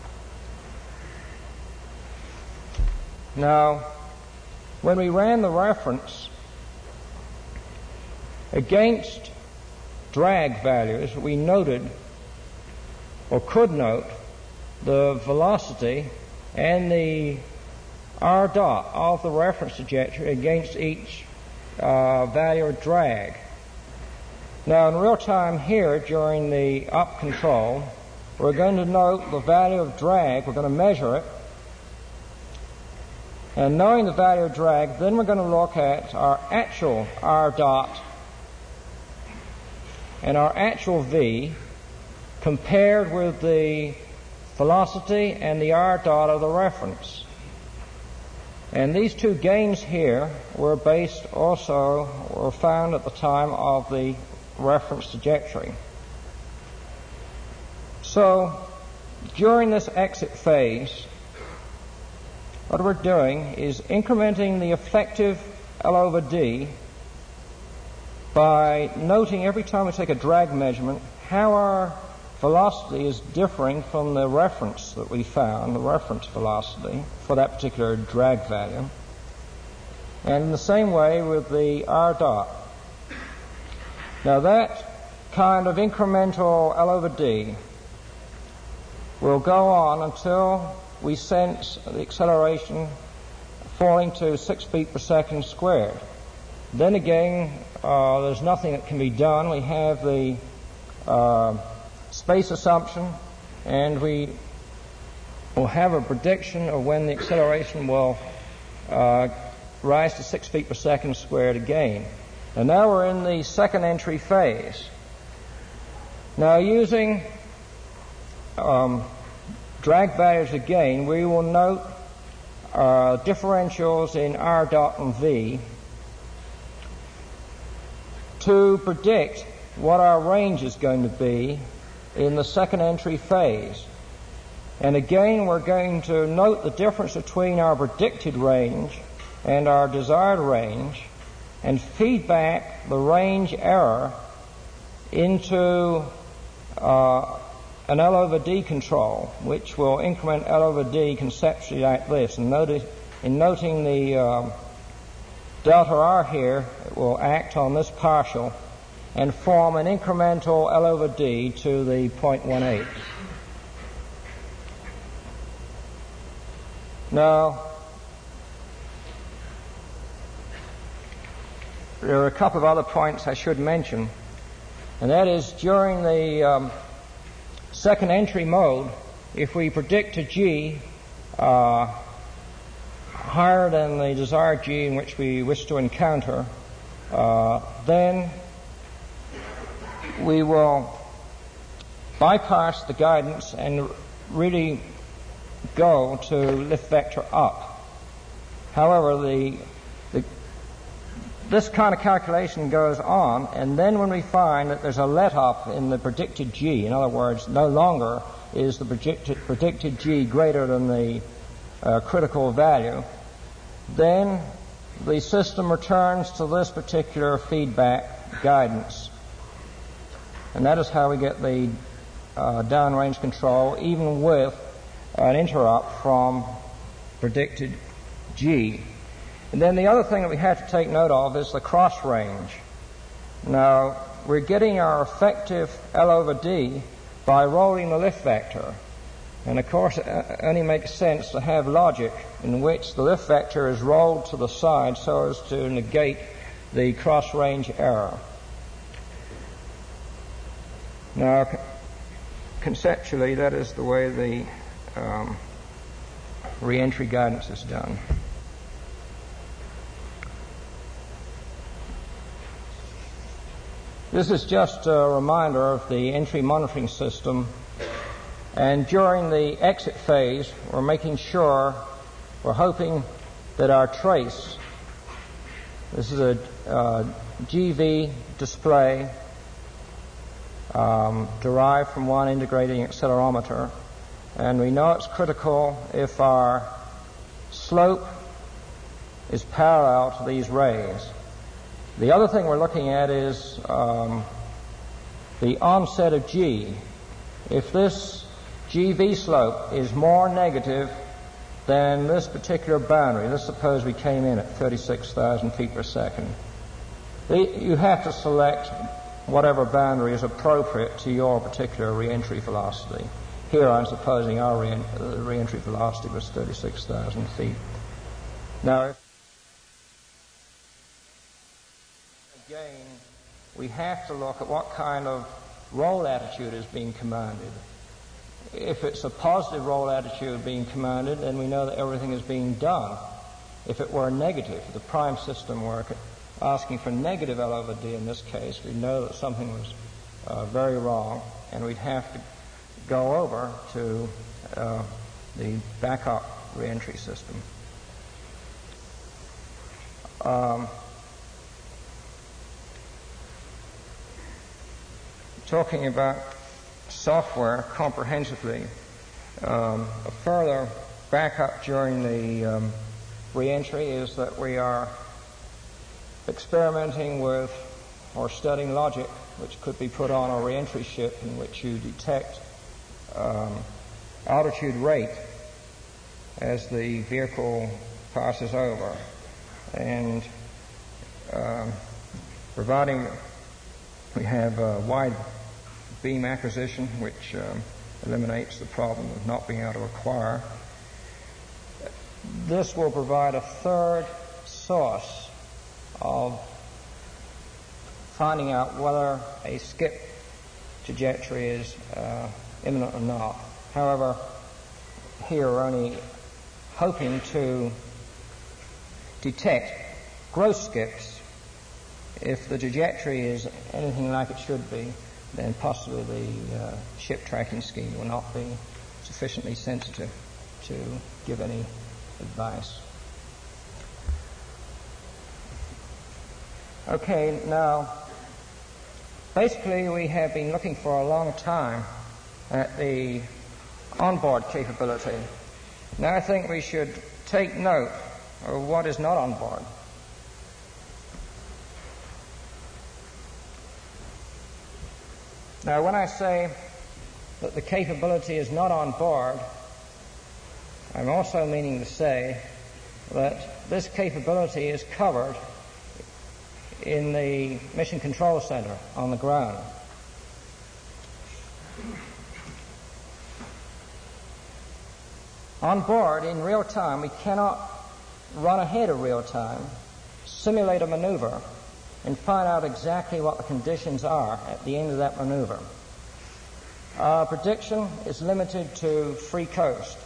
Now, when we ran the reference against drag values, we noted, or could note, the velocity and the r dot of the reference trajectory against each uh, value of drag. Now, in real time here, during the up control, we're going to note the value of drag. We're going to measure it. And knowing the value of drag, then we're going to look at our actual r dot and our actual v compared with the velocity and the r dot of the reference. And these two gains here were based also, were found at the time of the reference trajectory. So, during this exit phase, what we're doing is incrementing the effective L over D by noting every time we take a drag measurement how our velocity is differing from the reference that we found, the reference velocity for that particular drag value. And in the same way with the r dot. Now that kind of incremental L over D will go on until we sense the acceleration falling to six feet per second squared. Then again, uh, there's nothing that can be done. We have the uh, space assumption, and we will have a prediction of when the acceleration will uh, rise to six feet per second squared again. And now we're in the second entry phase. Now, using um, drag values again, we will note uh, differentials in r dot and v to predict what our range is going to be in the second entry phase. And again, we're going to note the difference between our predicted range and our desired range and feed back the range error into uh, an L over D control, which will increment L over D conceptually like this. And notice, in noting the uh, delta R here, it will act on this partial and form an incremental L over D to the zero point one eight. Now, there are a couple of other points I should mention, and that is during the um, second entry mode, if we predict a G uh, higher than the desired G in which we wish to encounter, uh, then we will bypass the guidance and really go to lift vector up. However, the, the this kind of calculation goes on, and then when we find that there's a let up in the predicted G, in other words, no longer is the predicted, predicted G greater than the uh, critical value, then the system returns to this particular feedback guidance. And that is how we get the uh, downrange control, even with an interrupt from predicted G. And then the other thing that we have to take note of is the cross range. Now, we're getting our effective L over D by rolling the lift vector. And of course, it only makes sense to have logic in which the lift vector is rolled to the side so as to negate the cross range error. Now, conceptually, that is the way the um, re-entry guidance is done. This is just a reminder of the entry monitoring system. And during the exit phase, we're making sure, we're hoping that our trace, this is a uh, G V display um, derived from one integrating accelerometer, and we know it's critical if our slope is parallel to these rays. The other thing we're looking at is um, the onset of G. If this G V slope is more negative than this particular boundary, let's suppose we came in at thirty-six thousand feet per second, the, you have to select whatever boundary is appropriate to your particular re-entry velocity. Here I'm supposing our re- uh, re-entry velocity was thirty-six thousand feet. Now, if again, we have to look at what kind of roll attitude is being commanded. If it's a positive roll attitude being commanded, then we know that everything is being done. If it were negative, if the prime system were asking for negative L over D in this case, we'd know that something was uh, very wrong, and we'd have to go over to uh, the backup reentry system. Um, talking about software comprehensively, um, a further backup during the um, reentry is that we are experimenting with or studying logic which could be put on a reentry ship in which you detect um, altitude rate as the vehicle passes over, and um, providing we have a wide beam acquisition, which um, eliminates the problem of not being able to acquire. This will provide a third source of finding out whether a skip trajectory is uh, imminent or not. However, here we're only hoping to detect gross skips. If the trajectory is anything like it should be, then possibly the uh, ship tracking scheme will not be sufficiently sensitive to give any advice. Okay, now, basically we have been looking for a long time at the onboard capability. Now I think we should take note of what is not on board. Now, when I say that the capability is not on board, I'm also meaning to say that this capability is covered in the Mission Control Center on the ground. On board, in real time, we cannot run ahead of real time, simulate a maneuver, and find out exactly what the conditions are at the end of that maneuver. Our prediction is limited to free coast.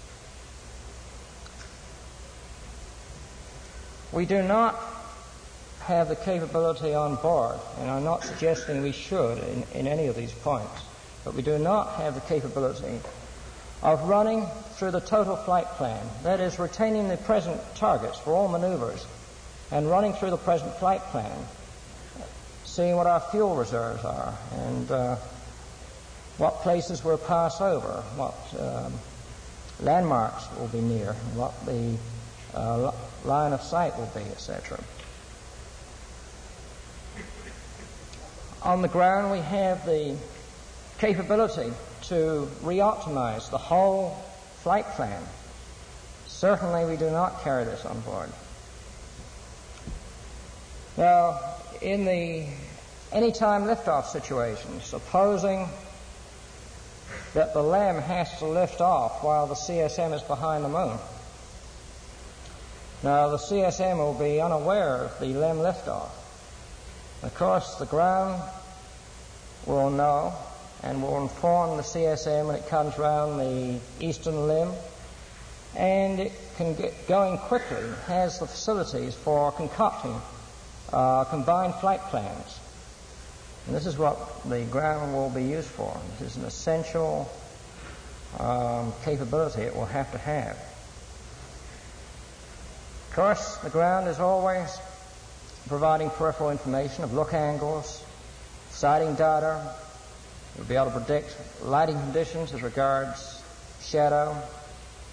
We do not have the capability on board, and I'm not suggesting we should in, in any of these points, but we do not have the capability of running through the total flight plan, that is, retaining the present targets for all maneuvers and running through the present flight plan, seeing what our fuel reserves are and uh, what places we'll pass over, what um, landmarks will be near, what the uh, line of sight will be, et cetera. On the ground, we have the capability to re-optimize the whole flight plan. Certainly, we do not carry this on board. Now, in the anytime liftoff situation, supposing that the LEM has to lift off while the C S M is behind the moon. Now, the C S M will be unaware of the LEM liftoff. Of course, the ground will know and will inform the C S M when it comes round the eastern limb, and it can get going quickly, has the facilities for concocting uh, combined flight plans. And this is what the ground will be used for. This is an essential um, capability it will have to have. Of course, the ground is always providing peripheral information of look angles, sighting data. We'll be able to predict lighting conditions as regards shadow,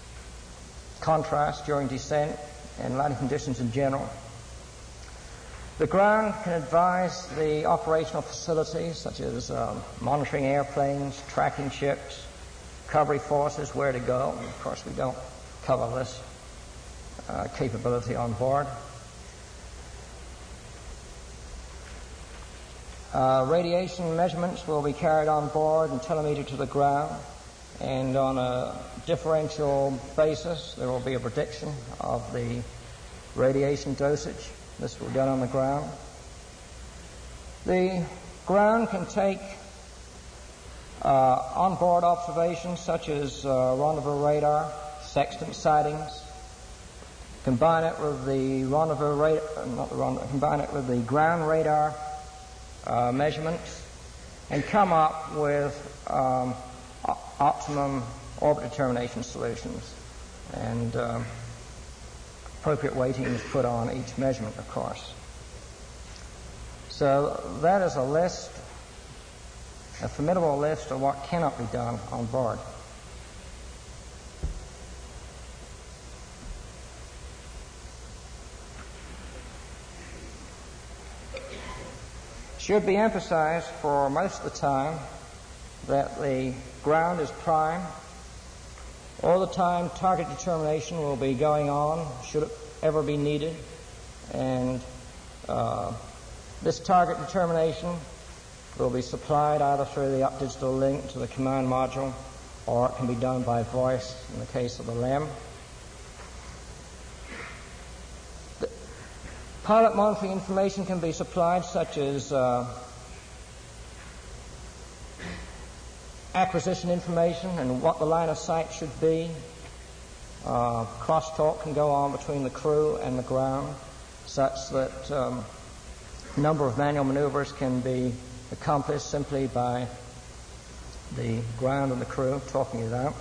contrast during descent, and lighting conditions in general. The ground can advise the operational facilities, such as um, monitoring airplanes, tracking ships, recovery forces, where to go. And of course, we don't cover this uh, capability on board. Uh, radiation measurements will be carried on board and telemetered to the ground, and on a differential basis there will be a prediction of the radiation dosage. This will be done on the ground. The ground can take uh, onboard observations such as uh, rendezvous radar, sextant sightings, combine it with the rendezvous radar, not the rendezvous, combine it with the ground radar uh, measurements, and come up with um, o- optimum orbit determination solutions. And um, appropriate weighting is put on each measurement, of course. So that is a list, a formidable list of what cannot be done on board. It should be emphasized for most of the time that the ground is prime. All the time target determination will be going on, should it ever be needed, and uh, this target determination will be supplied either through the up digital link to the command module, or it can be done by voice in the case of the L E M. The pilot monitoring information can be supplied, such as uh, acquisition information and what the line of sight should be. Uh, crosstalk can go on between the crew and the ground, such that um, a number of manual maneuvers can be accomplished simply by the ground and the crew talking it out.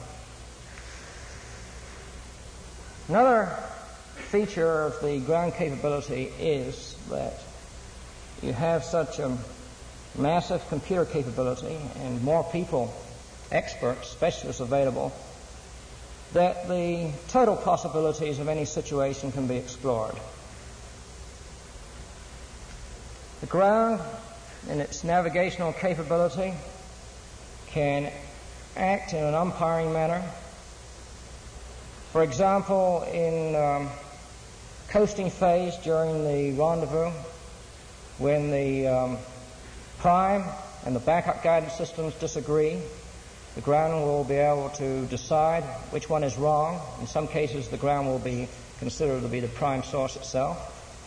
Another feature of the ground capability is that you have such a massive computer capability and more people, experts, specialists available, that the total possibilities of any situation can be explored. The ground, in its navigational capability, can act in an umpiring manner. For example, in um, coasting phase during the rendezvous, when the um, prime and the backup guidance systems disagree, the ground will be able to decide which one is wrong. In some cases, the ground will be considered to be the prime source itself.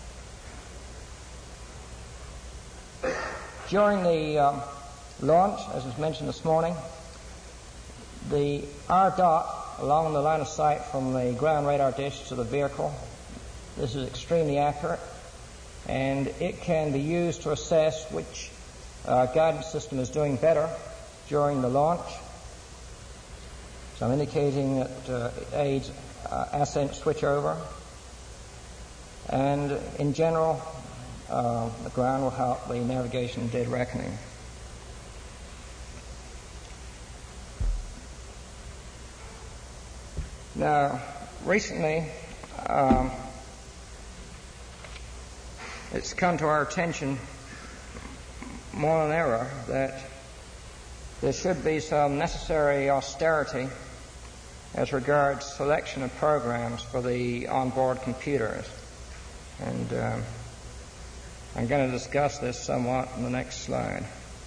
During the um, launch, as was mentioned this morning, the R dot along the line of sight from the ground radar dish to the vehicle, this is extremely accurate, and it can be used to assess which uh, guidance system is doing better during the launch. So I'm indicating that uh, it aids uh, ascent switchover, and in general, uh, the ground will help the navigation dead reckoning. Now, recently, um, it's come to our attention more than ever that there should be some necessary austerity as regards selection of programs for the onboard computers. And um, I'm going to discuss this somewhat in the next slide.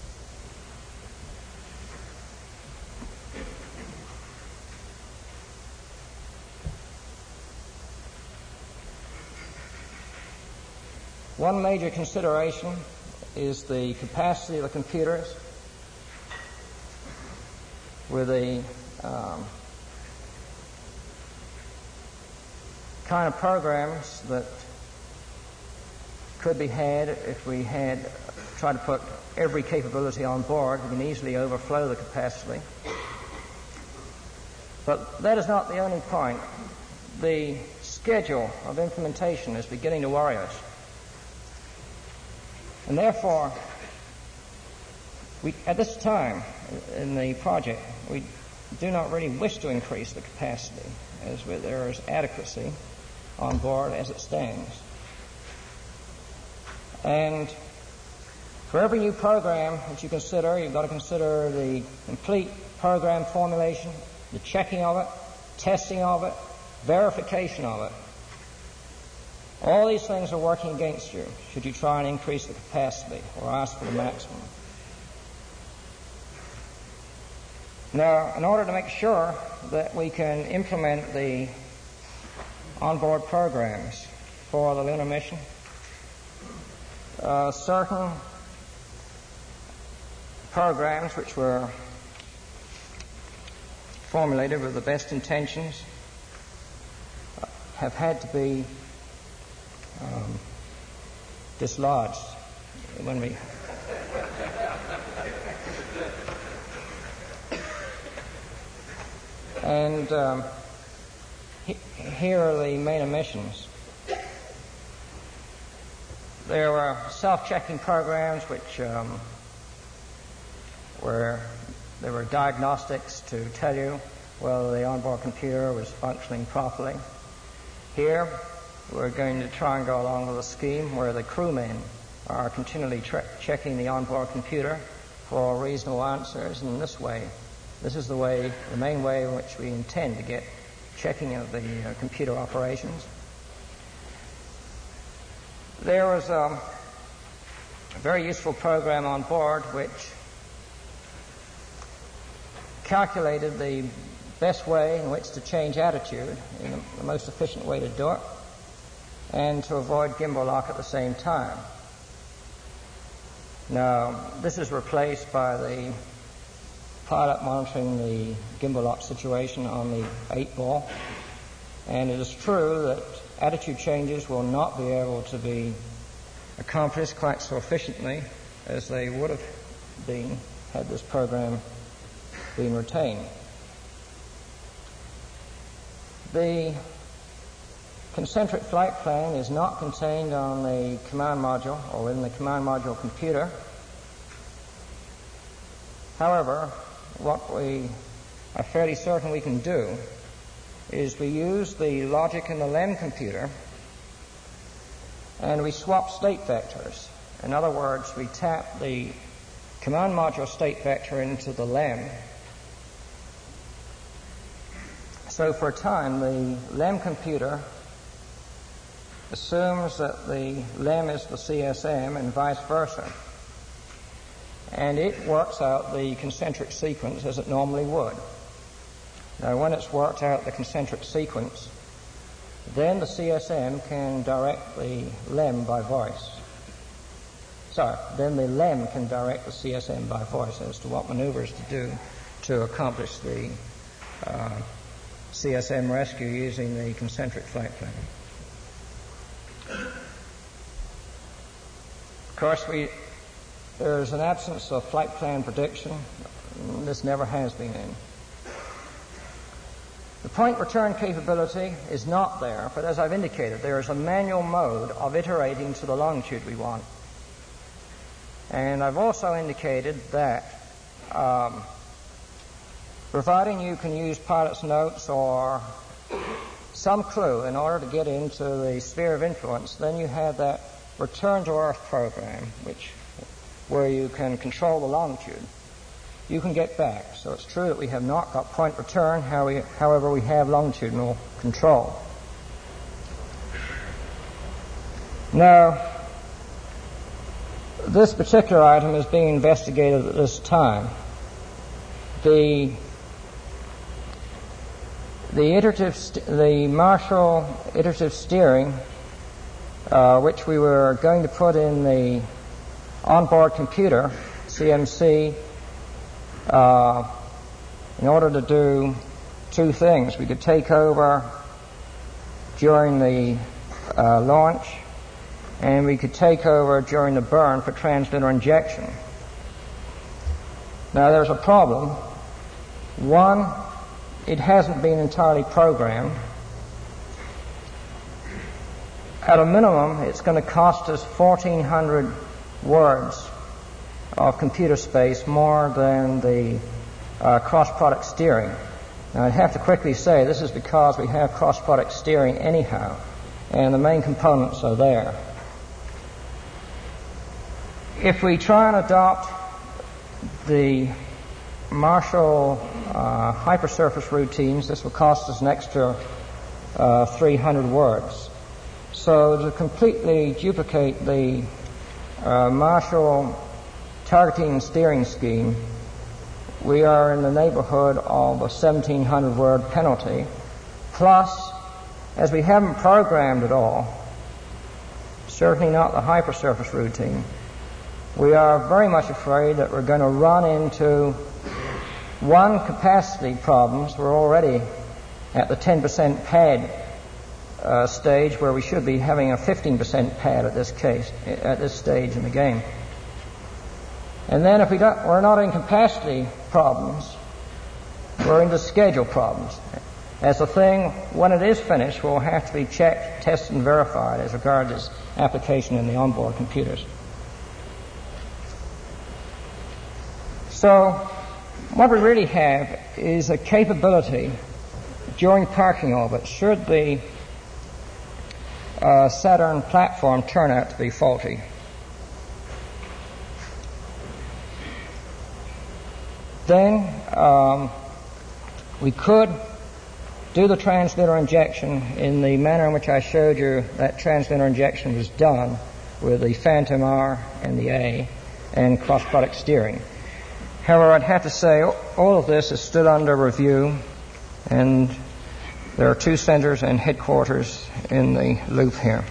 One major consideration is the capacity of the computers with the um, kind of programs that could be had if we had tried to put every capability on board. We can easily overflow the capacity. But that is not the only point. The schedule of implementation is beginning to worry us. And therefore, we, at this time in the project, we do not really wish to increase the capacity, as there is adequacy on board as it stands. And for every new program that you consider, you've got to consider the complete program formulation, the checking of it, testing of it, verification of it. All these things are working against you should you try and increase the capacity or ask for the maximum. Now, in order to make sure that we can implement the onboard programs for the lunar mission, uh, certain programs which were formulated with the best intentions have had to be um, dislodged when we and um, he, here are the main omissions. There were self-checking programs which um, where there were diagnostics to tell you whether the onboard computer was functioning properly. Here, we're going to try and go along with a scheme where the crewmen are continually tre- checking the onboard computer for reasonable answers, and in this way, this is the way, the main way in which we intend to get checking of the uh, computer operations. There was um, a very useful program on board which calculated the best way in which to change attitude, in the, the most efficient way to do it, and to avoid gimbal lock at the same time. Now, this is replaced by the pilot monitoring the gimbal lock situation on the eight ball, and it is true that attitude changes will not be able to be accomplished quite so efficiently as they would have been had this program been retained. The concentric flight plan is not contained on the command module or within the command module computer. However, what we are fairly certain we can do is we use the logic in the L E M computer and we swap state vectors. In other words, we tap the command module state vector into the L E M. So for a time, the L E M computer assumes that the L E M is the C S M and vice versa. And it works out the concentric sequence as it normally would. Now, when it's worked out the concentric sequence, then the C S M can direct the L E M by voice. Sorry, then the L E M can direct the C S M by voice as to what maneuvers to do to accomplish the uh, C S M rescue using the concentric flight plan. Of course, we, there's an absence of flight plan prediction. This never has been in. The point return capability is not there, but as I've indicated, there is a manual mode of iterating to the longitude we want. And I've also indicated that um, providing you can use pilot's notes or some clue in order to get into the sphere of influence, then you have that return to Earth program, which where you can control the longitude. You can get back. So it's true that we have not got point return, however we have longitudinal control. Now, this particular item is being investigated at this time. The the iterative, st- the Marshall iterative steering, uh, which we were going to put in the onboard computer, C M C, uh, in order to do two things. We could take over during the uh, launch, and we could take over during the burn for transmitter injection. Now, there's a problem. One, it hasn't been entirely programmed. At a minimum, it's going to cost us fourteen hundred words of computer space more than the uh, cross-product steering. Now, I'd have to quickly say this is because we have cross-product steering anyhow, and the main components are there. if we try and adopt the Marshall uh, hypersurface routines, this will cost us an extra uh, three hundred words. So to completely duplicate the uh, Marshall targeting and steering scheme, we are in the neighborhood of a seventeen hundred word penalty. Plus, as we haven't programmed at all, certainly not the hypersurface routine, we are very much afraid that we're going to run into one, capacity problems. We're already at the ten percent pad uh, stage, where we should be having a fifteen percent pad at this case, at this stage in the game. And then if we don't, we're not in capacity problems, we're into schedule problems. As the thing, when it is finished, will have to be checked, tested, and verified as regards its application in the onboard computers. So, what we really have is a capability during parking orbit, should the uh, Saturn platform turn out to be faulty. Then um, we could do the translunar injection in the manner in which I showed you that translunar injection was done with the Phantom R and the A and cross-product steering. However, I'd have to say all of this is still under review, and there are two centers and headquarters in the loop here.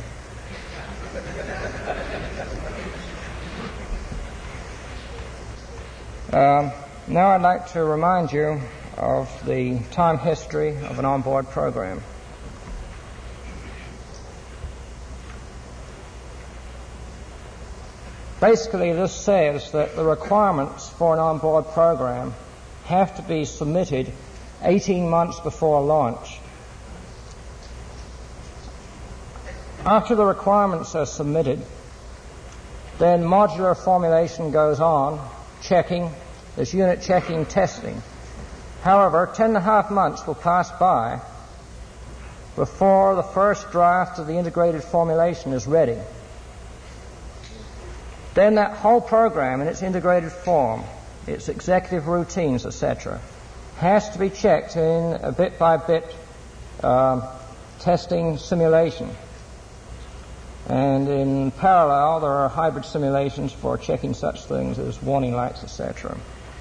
Um, now I'd like to remind you of the time history of an onboard program. Basically, this says that the requirements for an onboard program have to be submitted eighteen months before launch. After the requirements are submitted, then modular formulation goes on, checking, there's unit checking, testing. However, ten and a half months will pass by before the first draft of the integrated formulation is ready. Then that whole program in its integrated form, its executive routines, et cetera, has to be checked in a bit-by-bit uh, testing simulation. And in parallel, there are hybrid simulations for checking such things as warning lights, et cetera.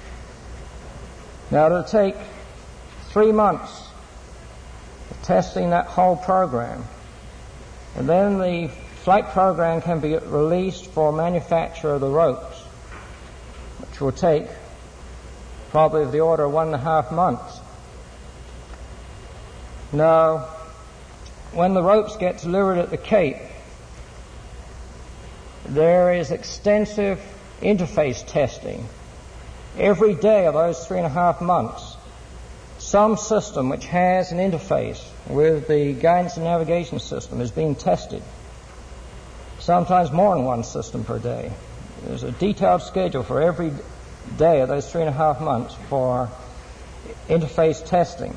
Now, it'll take three months of testing that whole program, and then the flight program can be released for manufacture of the ropes, which will take probably of the order of one and a half months. Now, when the ropes get delivered at the Cape, there is extensive interface testing. Every day of those three and a half months, some system which has an interface with the guidance and navigation system is being tested. Sometimes more than one system per day. There's a detailed schedule for every day of those three and a half months for interface testing.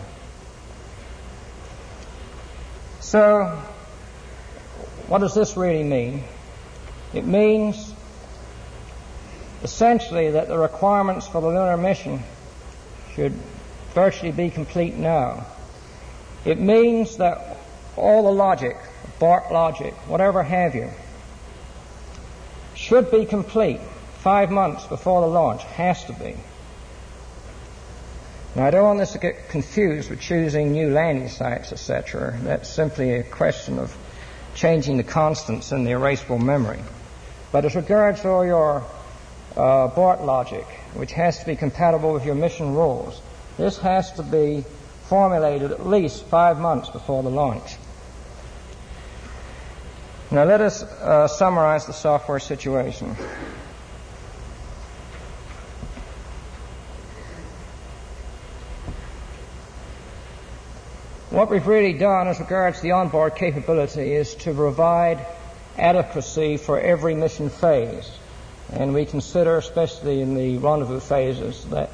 So, what does this really mean? It means essentially that the requirements for the lunar mission should virtually be complete now. It means that all the logic, Bork logic, whatever have you, should be complete five months before the launch. Has to be. Now, I don't want this to get confused with choosing new landing sites, et cetera. That's simply a question of changing the constants in the erasable memory. But as regards all your uh, Bork logic, which has to be compatible with your mission rules, this has to be formulated at least five months before the launch. Now let us uh, summarize the software situation. What we've really done as regards the onboard capability is to provide adequacy for every mission phase. And we consider, especially in the rendezvous phases, that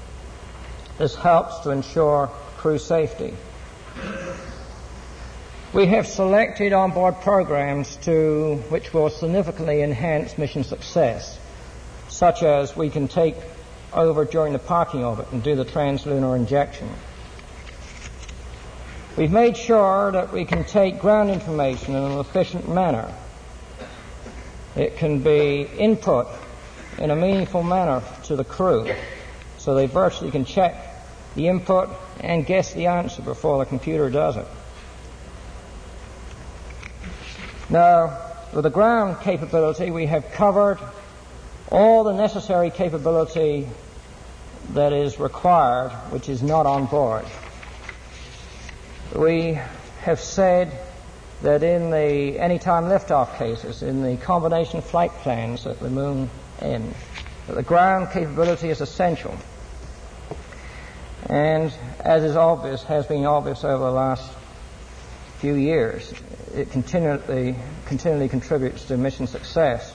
this helps to ensure crew safety. We have selected onboard programs to which will significantly enhance mission success, such as we can take over during the parking orbit and do the translunar injection. We've made sure that we can take ground information in an efficient manner. It can be input in a meaningful manner to the crew, so they virtually can check the input and guess the answer before the computer does it. Now, with the ground capability, we have covered all the necessary capability that is required, which is not on board. We have said that in the anytime liftoff cases, in the combination flight plans at the moon end, that the ground capability is essential. And as is obvious, has been obvious over the last few years, it continually, continually contributes to mission success.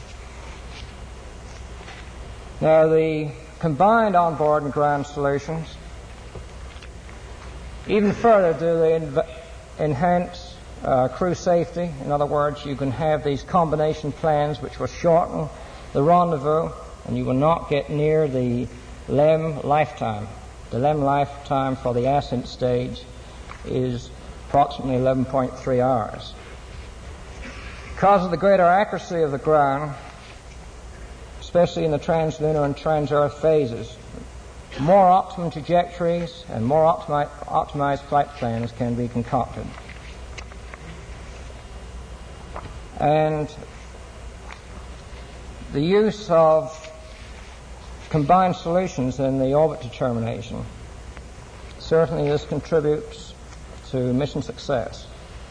Now, the combined onboard and ground solutions even further do they inv- enhance uh, crew safety. In other words, you can have these combination plans which will shorten the rendezvous, and you will not get near the L E M lifetime. The L E M lifetime for the ascent stage is approximately eleven point three hours. Because of the greater accuracy of the ground, especially in the translunar and trans-Earth phases, more optimum trajectories and more optimi- optimized flight plans can be concocted. And the use of combined solutions in the orbit determination, certainly this contributes to mission success.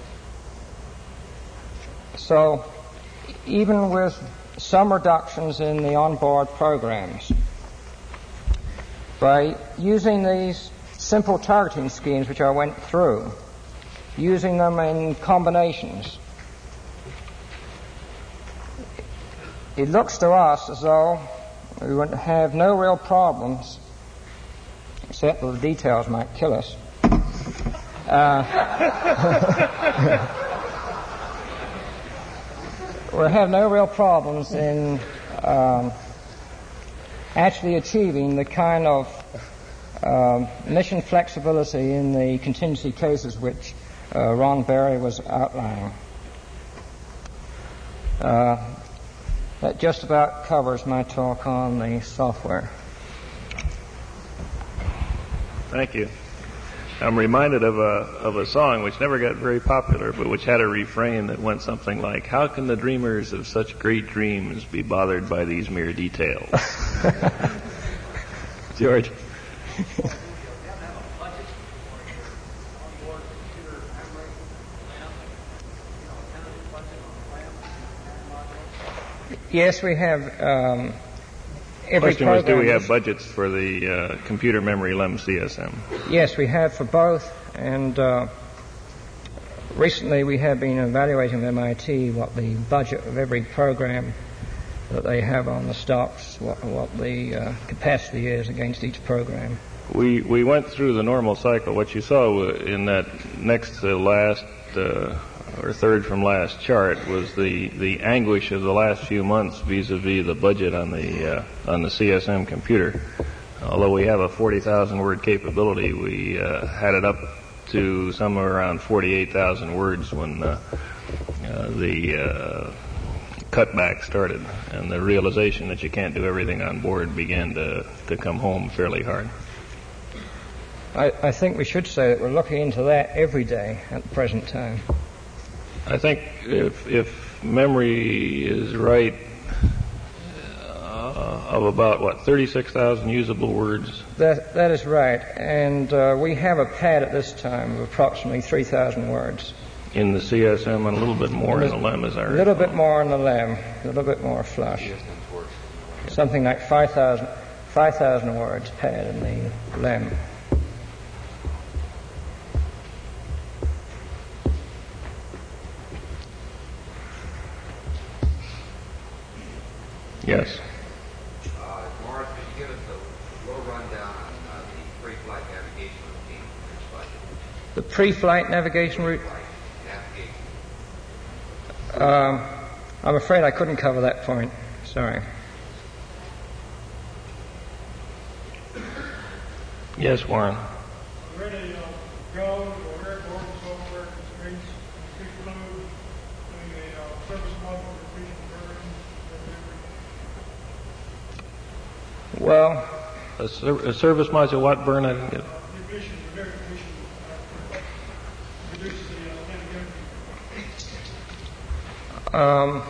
So, even with some reductions in the onboard programs, by using these simple targeting schemes which I went through, using them in combinations, it looks to us as though we would have no real problems, except that the details might kill us. Uh, we'll have no real problems in um, actually achieving the kind of uh, mission flexibility in the contingency cases which uh, Ron Berry was outlining. Uh, that just about covers my talk on the software. Thank you. I'm reminded of a of a song which never got very popular, but which had a refrain that went something like, "How can the dreamers of such great dreams be bothered by these mere details?" George. Yes, we have. Um, The every question was, do we program have is- budgets for the uh, computer memory L E M C S M? Yes, we have for both, and uh, recently we have been evaluating with M I T what the budget of every program that they have on the stocks, what, what the uh, capacity is against each program. We we went through the normal cycle. What you saw in that next to last uh, or third from last chart was the, the anguish of the last few months vis-a-vis the budget on the uh, on the C S M computer. Although we have a forty thousand word capability, we uh, had it up to somewhere around forty-eight thousand words when uh, uh, the uh, cutback started, and the realization that you can't do everything on board began to, to come home fairly hard. I, I think we should say that we're looking into that every day at the present time. I think if, if memory is right, uh, of about, what, thirty-six thousand usable words? That That is right, and uh, we have a pad at this time of approximately three thousand words. In the C S M and a little bit more in the L E M, as I A recall. little bit more in the L E M, a little bit more flush. Something like five thousand, five thousand words pad in the L E M. Yes. Uh, Morris, could you give us a little rundown on uh, the pre-flight navigation routine for each flight? The pre-flight navigation route. Um, I'm afraid I couldn't cover that point. Sorry. Yes, Warren. Ready to go or airborne software constraints include doing a uh, service model completion version. Well, a, ser- a service module what, Bern? I didn't get it. The emission, the very emission, uh, reduces the uh, landing energy. Um,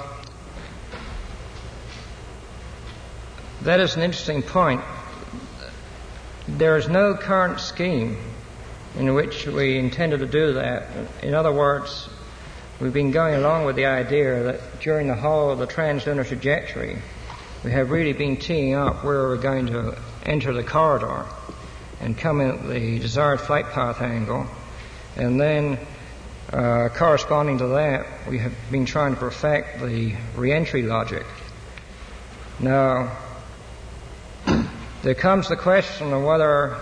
that is an interesting point. There is no current scheme in which we intended to do that. In other words, we've been going along with the idea that during the whole of the translunar trajectory, we have really been teeing up where we're going to enter the corridor and come in at the desired flight path angle, and then uh, corresponding to that, we have been trying to perfect the re-entry logic. Now, there comes the question of whether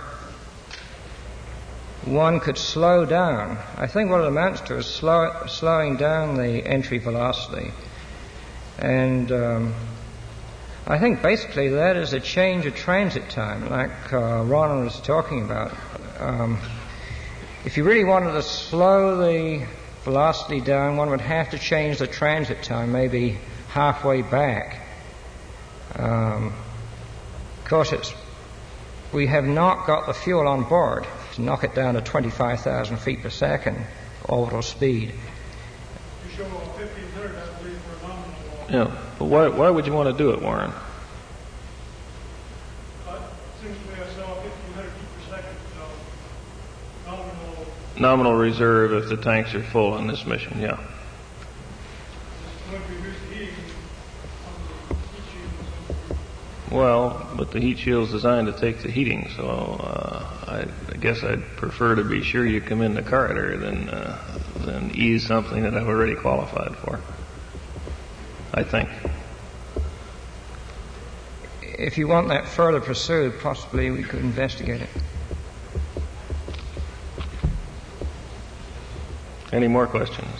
one could slow down. I think what it amounts to is slow, slowing down the entry velocity. And um, I think basically that is a change of transit time, like uh, Ron was talking about. Um, if you really wanted to slow the velocity down, one would have to change the transit time, maybe halfway back. Um, Of course, it's, we have not got the fuel on board to knock it down to twenty-five thousand feet per second orbital speed. You show fifteen hundred, I believe, for a nominal. Yeah, but why, why would you want to do it, Warren? Uh, it seems to me I saw fifteen hundred feet per second, so nominal. Nominal reserve if the tanks are full on this mission, yeah. It's going to reduce the heating on the heat shield. Well, but the heat shield's designed to take the heating, so uh, I, I guess I'd prefer to be sure you come in the corridor than uh, than ease something that I've already qualified for. I think. If you want that further pursued, possibly we could investigate it. Any more questions?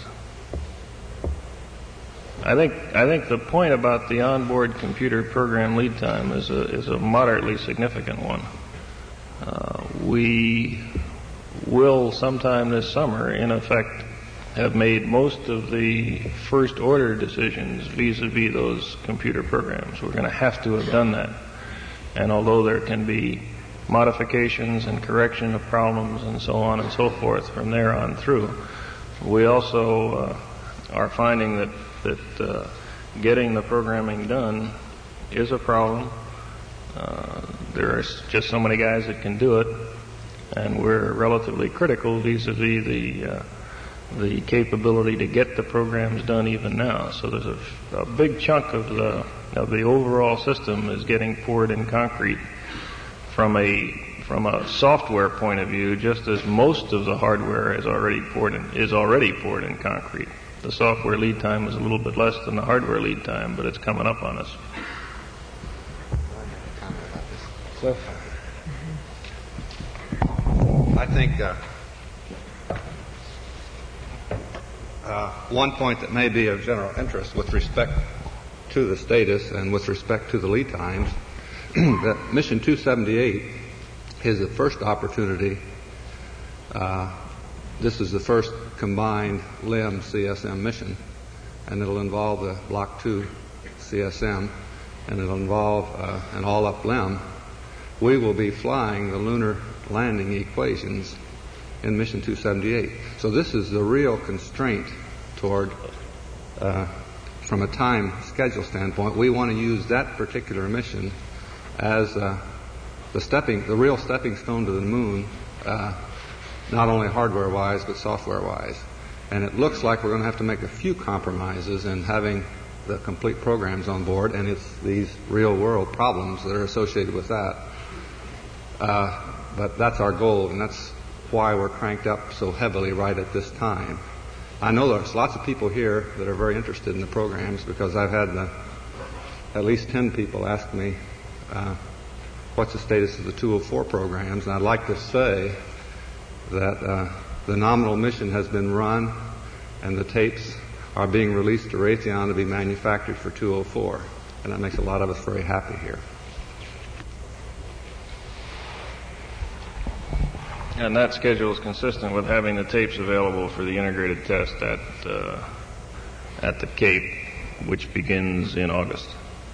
I think I think the point about the onboard computer program lead time is a is a moderately significant one. Uh, we will sometime this summer, in effect, have made most of the first order decisions vis-a-vis those computer programs. We're going to have to have done that. And although there can be modifications and correction of problems and so on and so forth from there on through, we also uh, are finding that that uh, getting the programming done is a problem. Uh, there are just so many guys that can do it, and we're relatively critical vis-a-vis the uh, the capability to get the programs done even now. So there's a, a big chunk of the of the overall system is getting poured in concrete from a from a software point of view, just as most of the hardware is already poured in, is already poured in concrete. The software lead time is a little bit less than the hardware lead time, but it's coming up on us. So, I think uh, uh, one point that may be of general interest with respect to the status and with respect to the lead times, that Mission two seventy-eight is the first opportunity. Uh, this is the first combined L I M C S M mission, and it'll involve the Block two C S M, and it'll involve uh, an all-up L I M. We will be flying the lunar landing equations in Mission two seventy-eight. So this is the real constraint toward, uh, from a time schedule standpoint, we want to use that particular mission as uh, the stepping, the real stepping stone to the moon, uh, not only hardware-wise but software-wise. And it looks like we're going to have to make a few compromises in having the complete programs on board, and it's these real-world problems that are associated with that. Uh, but that's our goal, and that's why we're cranked up so heavily right at this time. I know there's lots of people here that are very interested in the programs, because I've had the, at least ten people ask me uh, what's the status of the two oh four programs, and I'd like to say that uh, the nominal mission has been run and the tapes are being released to Raytheon to be manufactured for two oh four. And that makes a lot of us very happy here. And that schedule is consistent with having the tapes available for the integrated test at uh, at the Cape, which begins in August.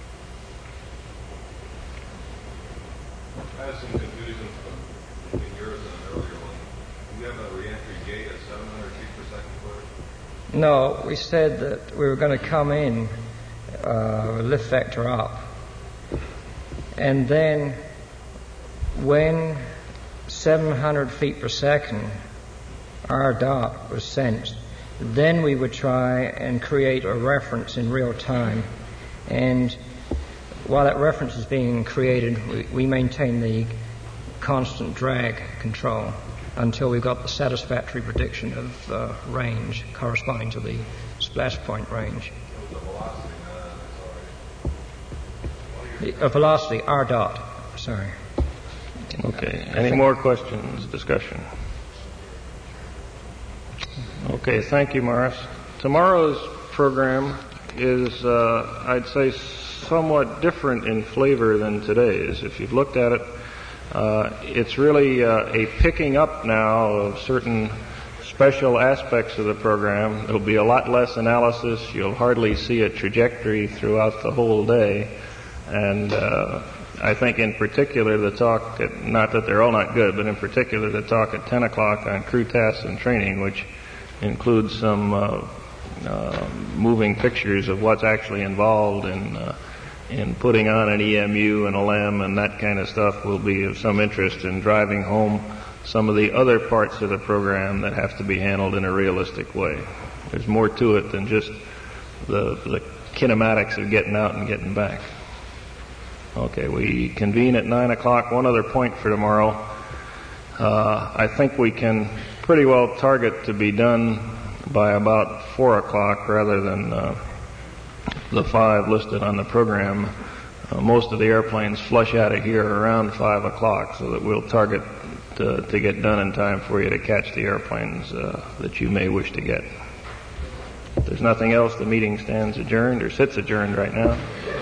I have some confusion between yours and an earlier one. You have a reentry gate at seven hundred feet per second clear? No, we said that we were going to come in, uh, lift vector up, and then when seven hundred feet per second R dot was sent, then we would try and create a reference in real time. And while that reference is being created, we, we maintain the constant drag control until we've got the satisfactory prediction of uh, range corresponding to the splash point range. The uh, velocity, R dot, sorry. Okay. Any more questions, discussion? Okay, thank you, Morris. Tomorrow's program is, uh, I'd say, somewhat different in flavor than today's. If you've looked at it, uh, it's really uh, a picking up now of certain special aspects of the program. There'll be a lot less analysis. You'll hardly see a trajectory throughout the whole day. And uh, I think in particular the talk, at, not that they're all not good, but in particular the talk at ten o'clock on crew tasks and training, which includes some uh, uh, moving pictures of what's actually involved in uh, in putting on an E M U and a L E M and that kind of stuff, will be of some interest in driving home some of the other parts of the program that have to be handled in a realistic way. There's more to it than just the, the kinematics of getting out and getting back. Okay, we convene at nine o'clock. One other point for tomorrow. Uh, I think we can pretty well target to be done by about four o'clock rather than uh, the five listed on the program. Uh, most of the airplanes flush out of here around five o'clock, so that we'll target to, to get done in time for you to catch the airplanes uh, that you may wish to get. If there's nothing else, the meeting stands adjourned, or sits adjourned right now.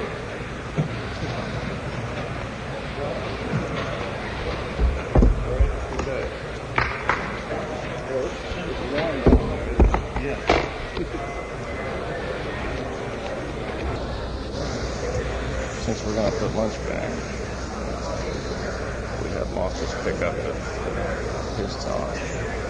Since we're going to put lunch back, we have Mosses pick up his talk.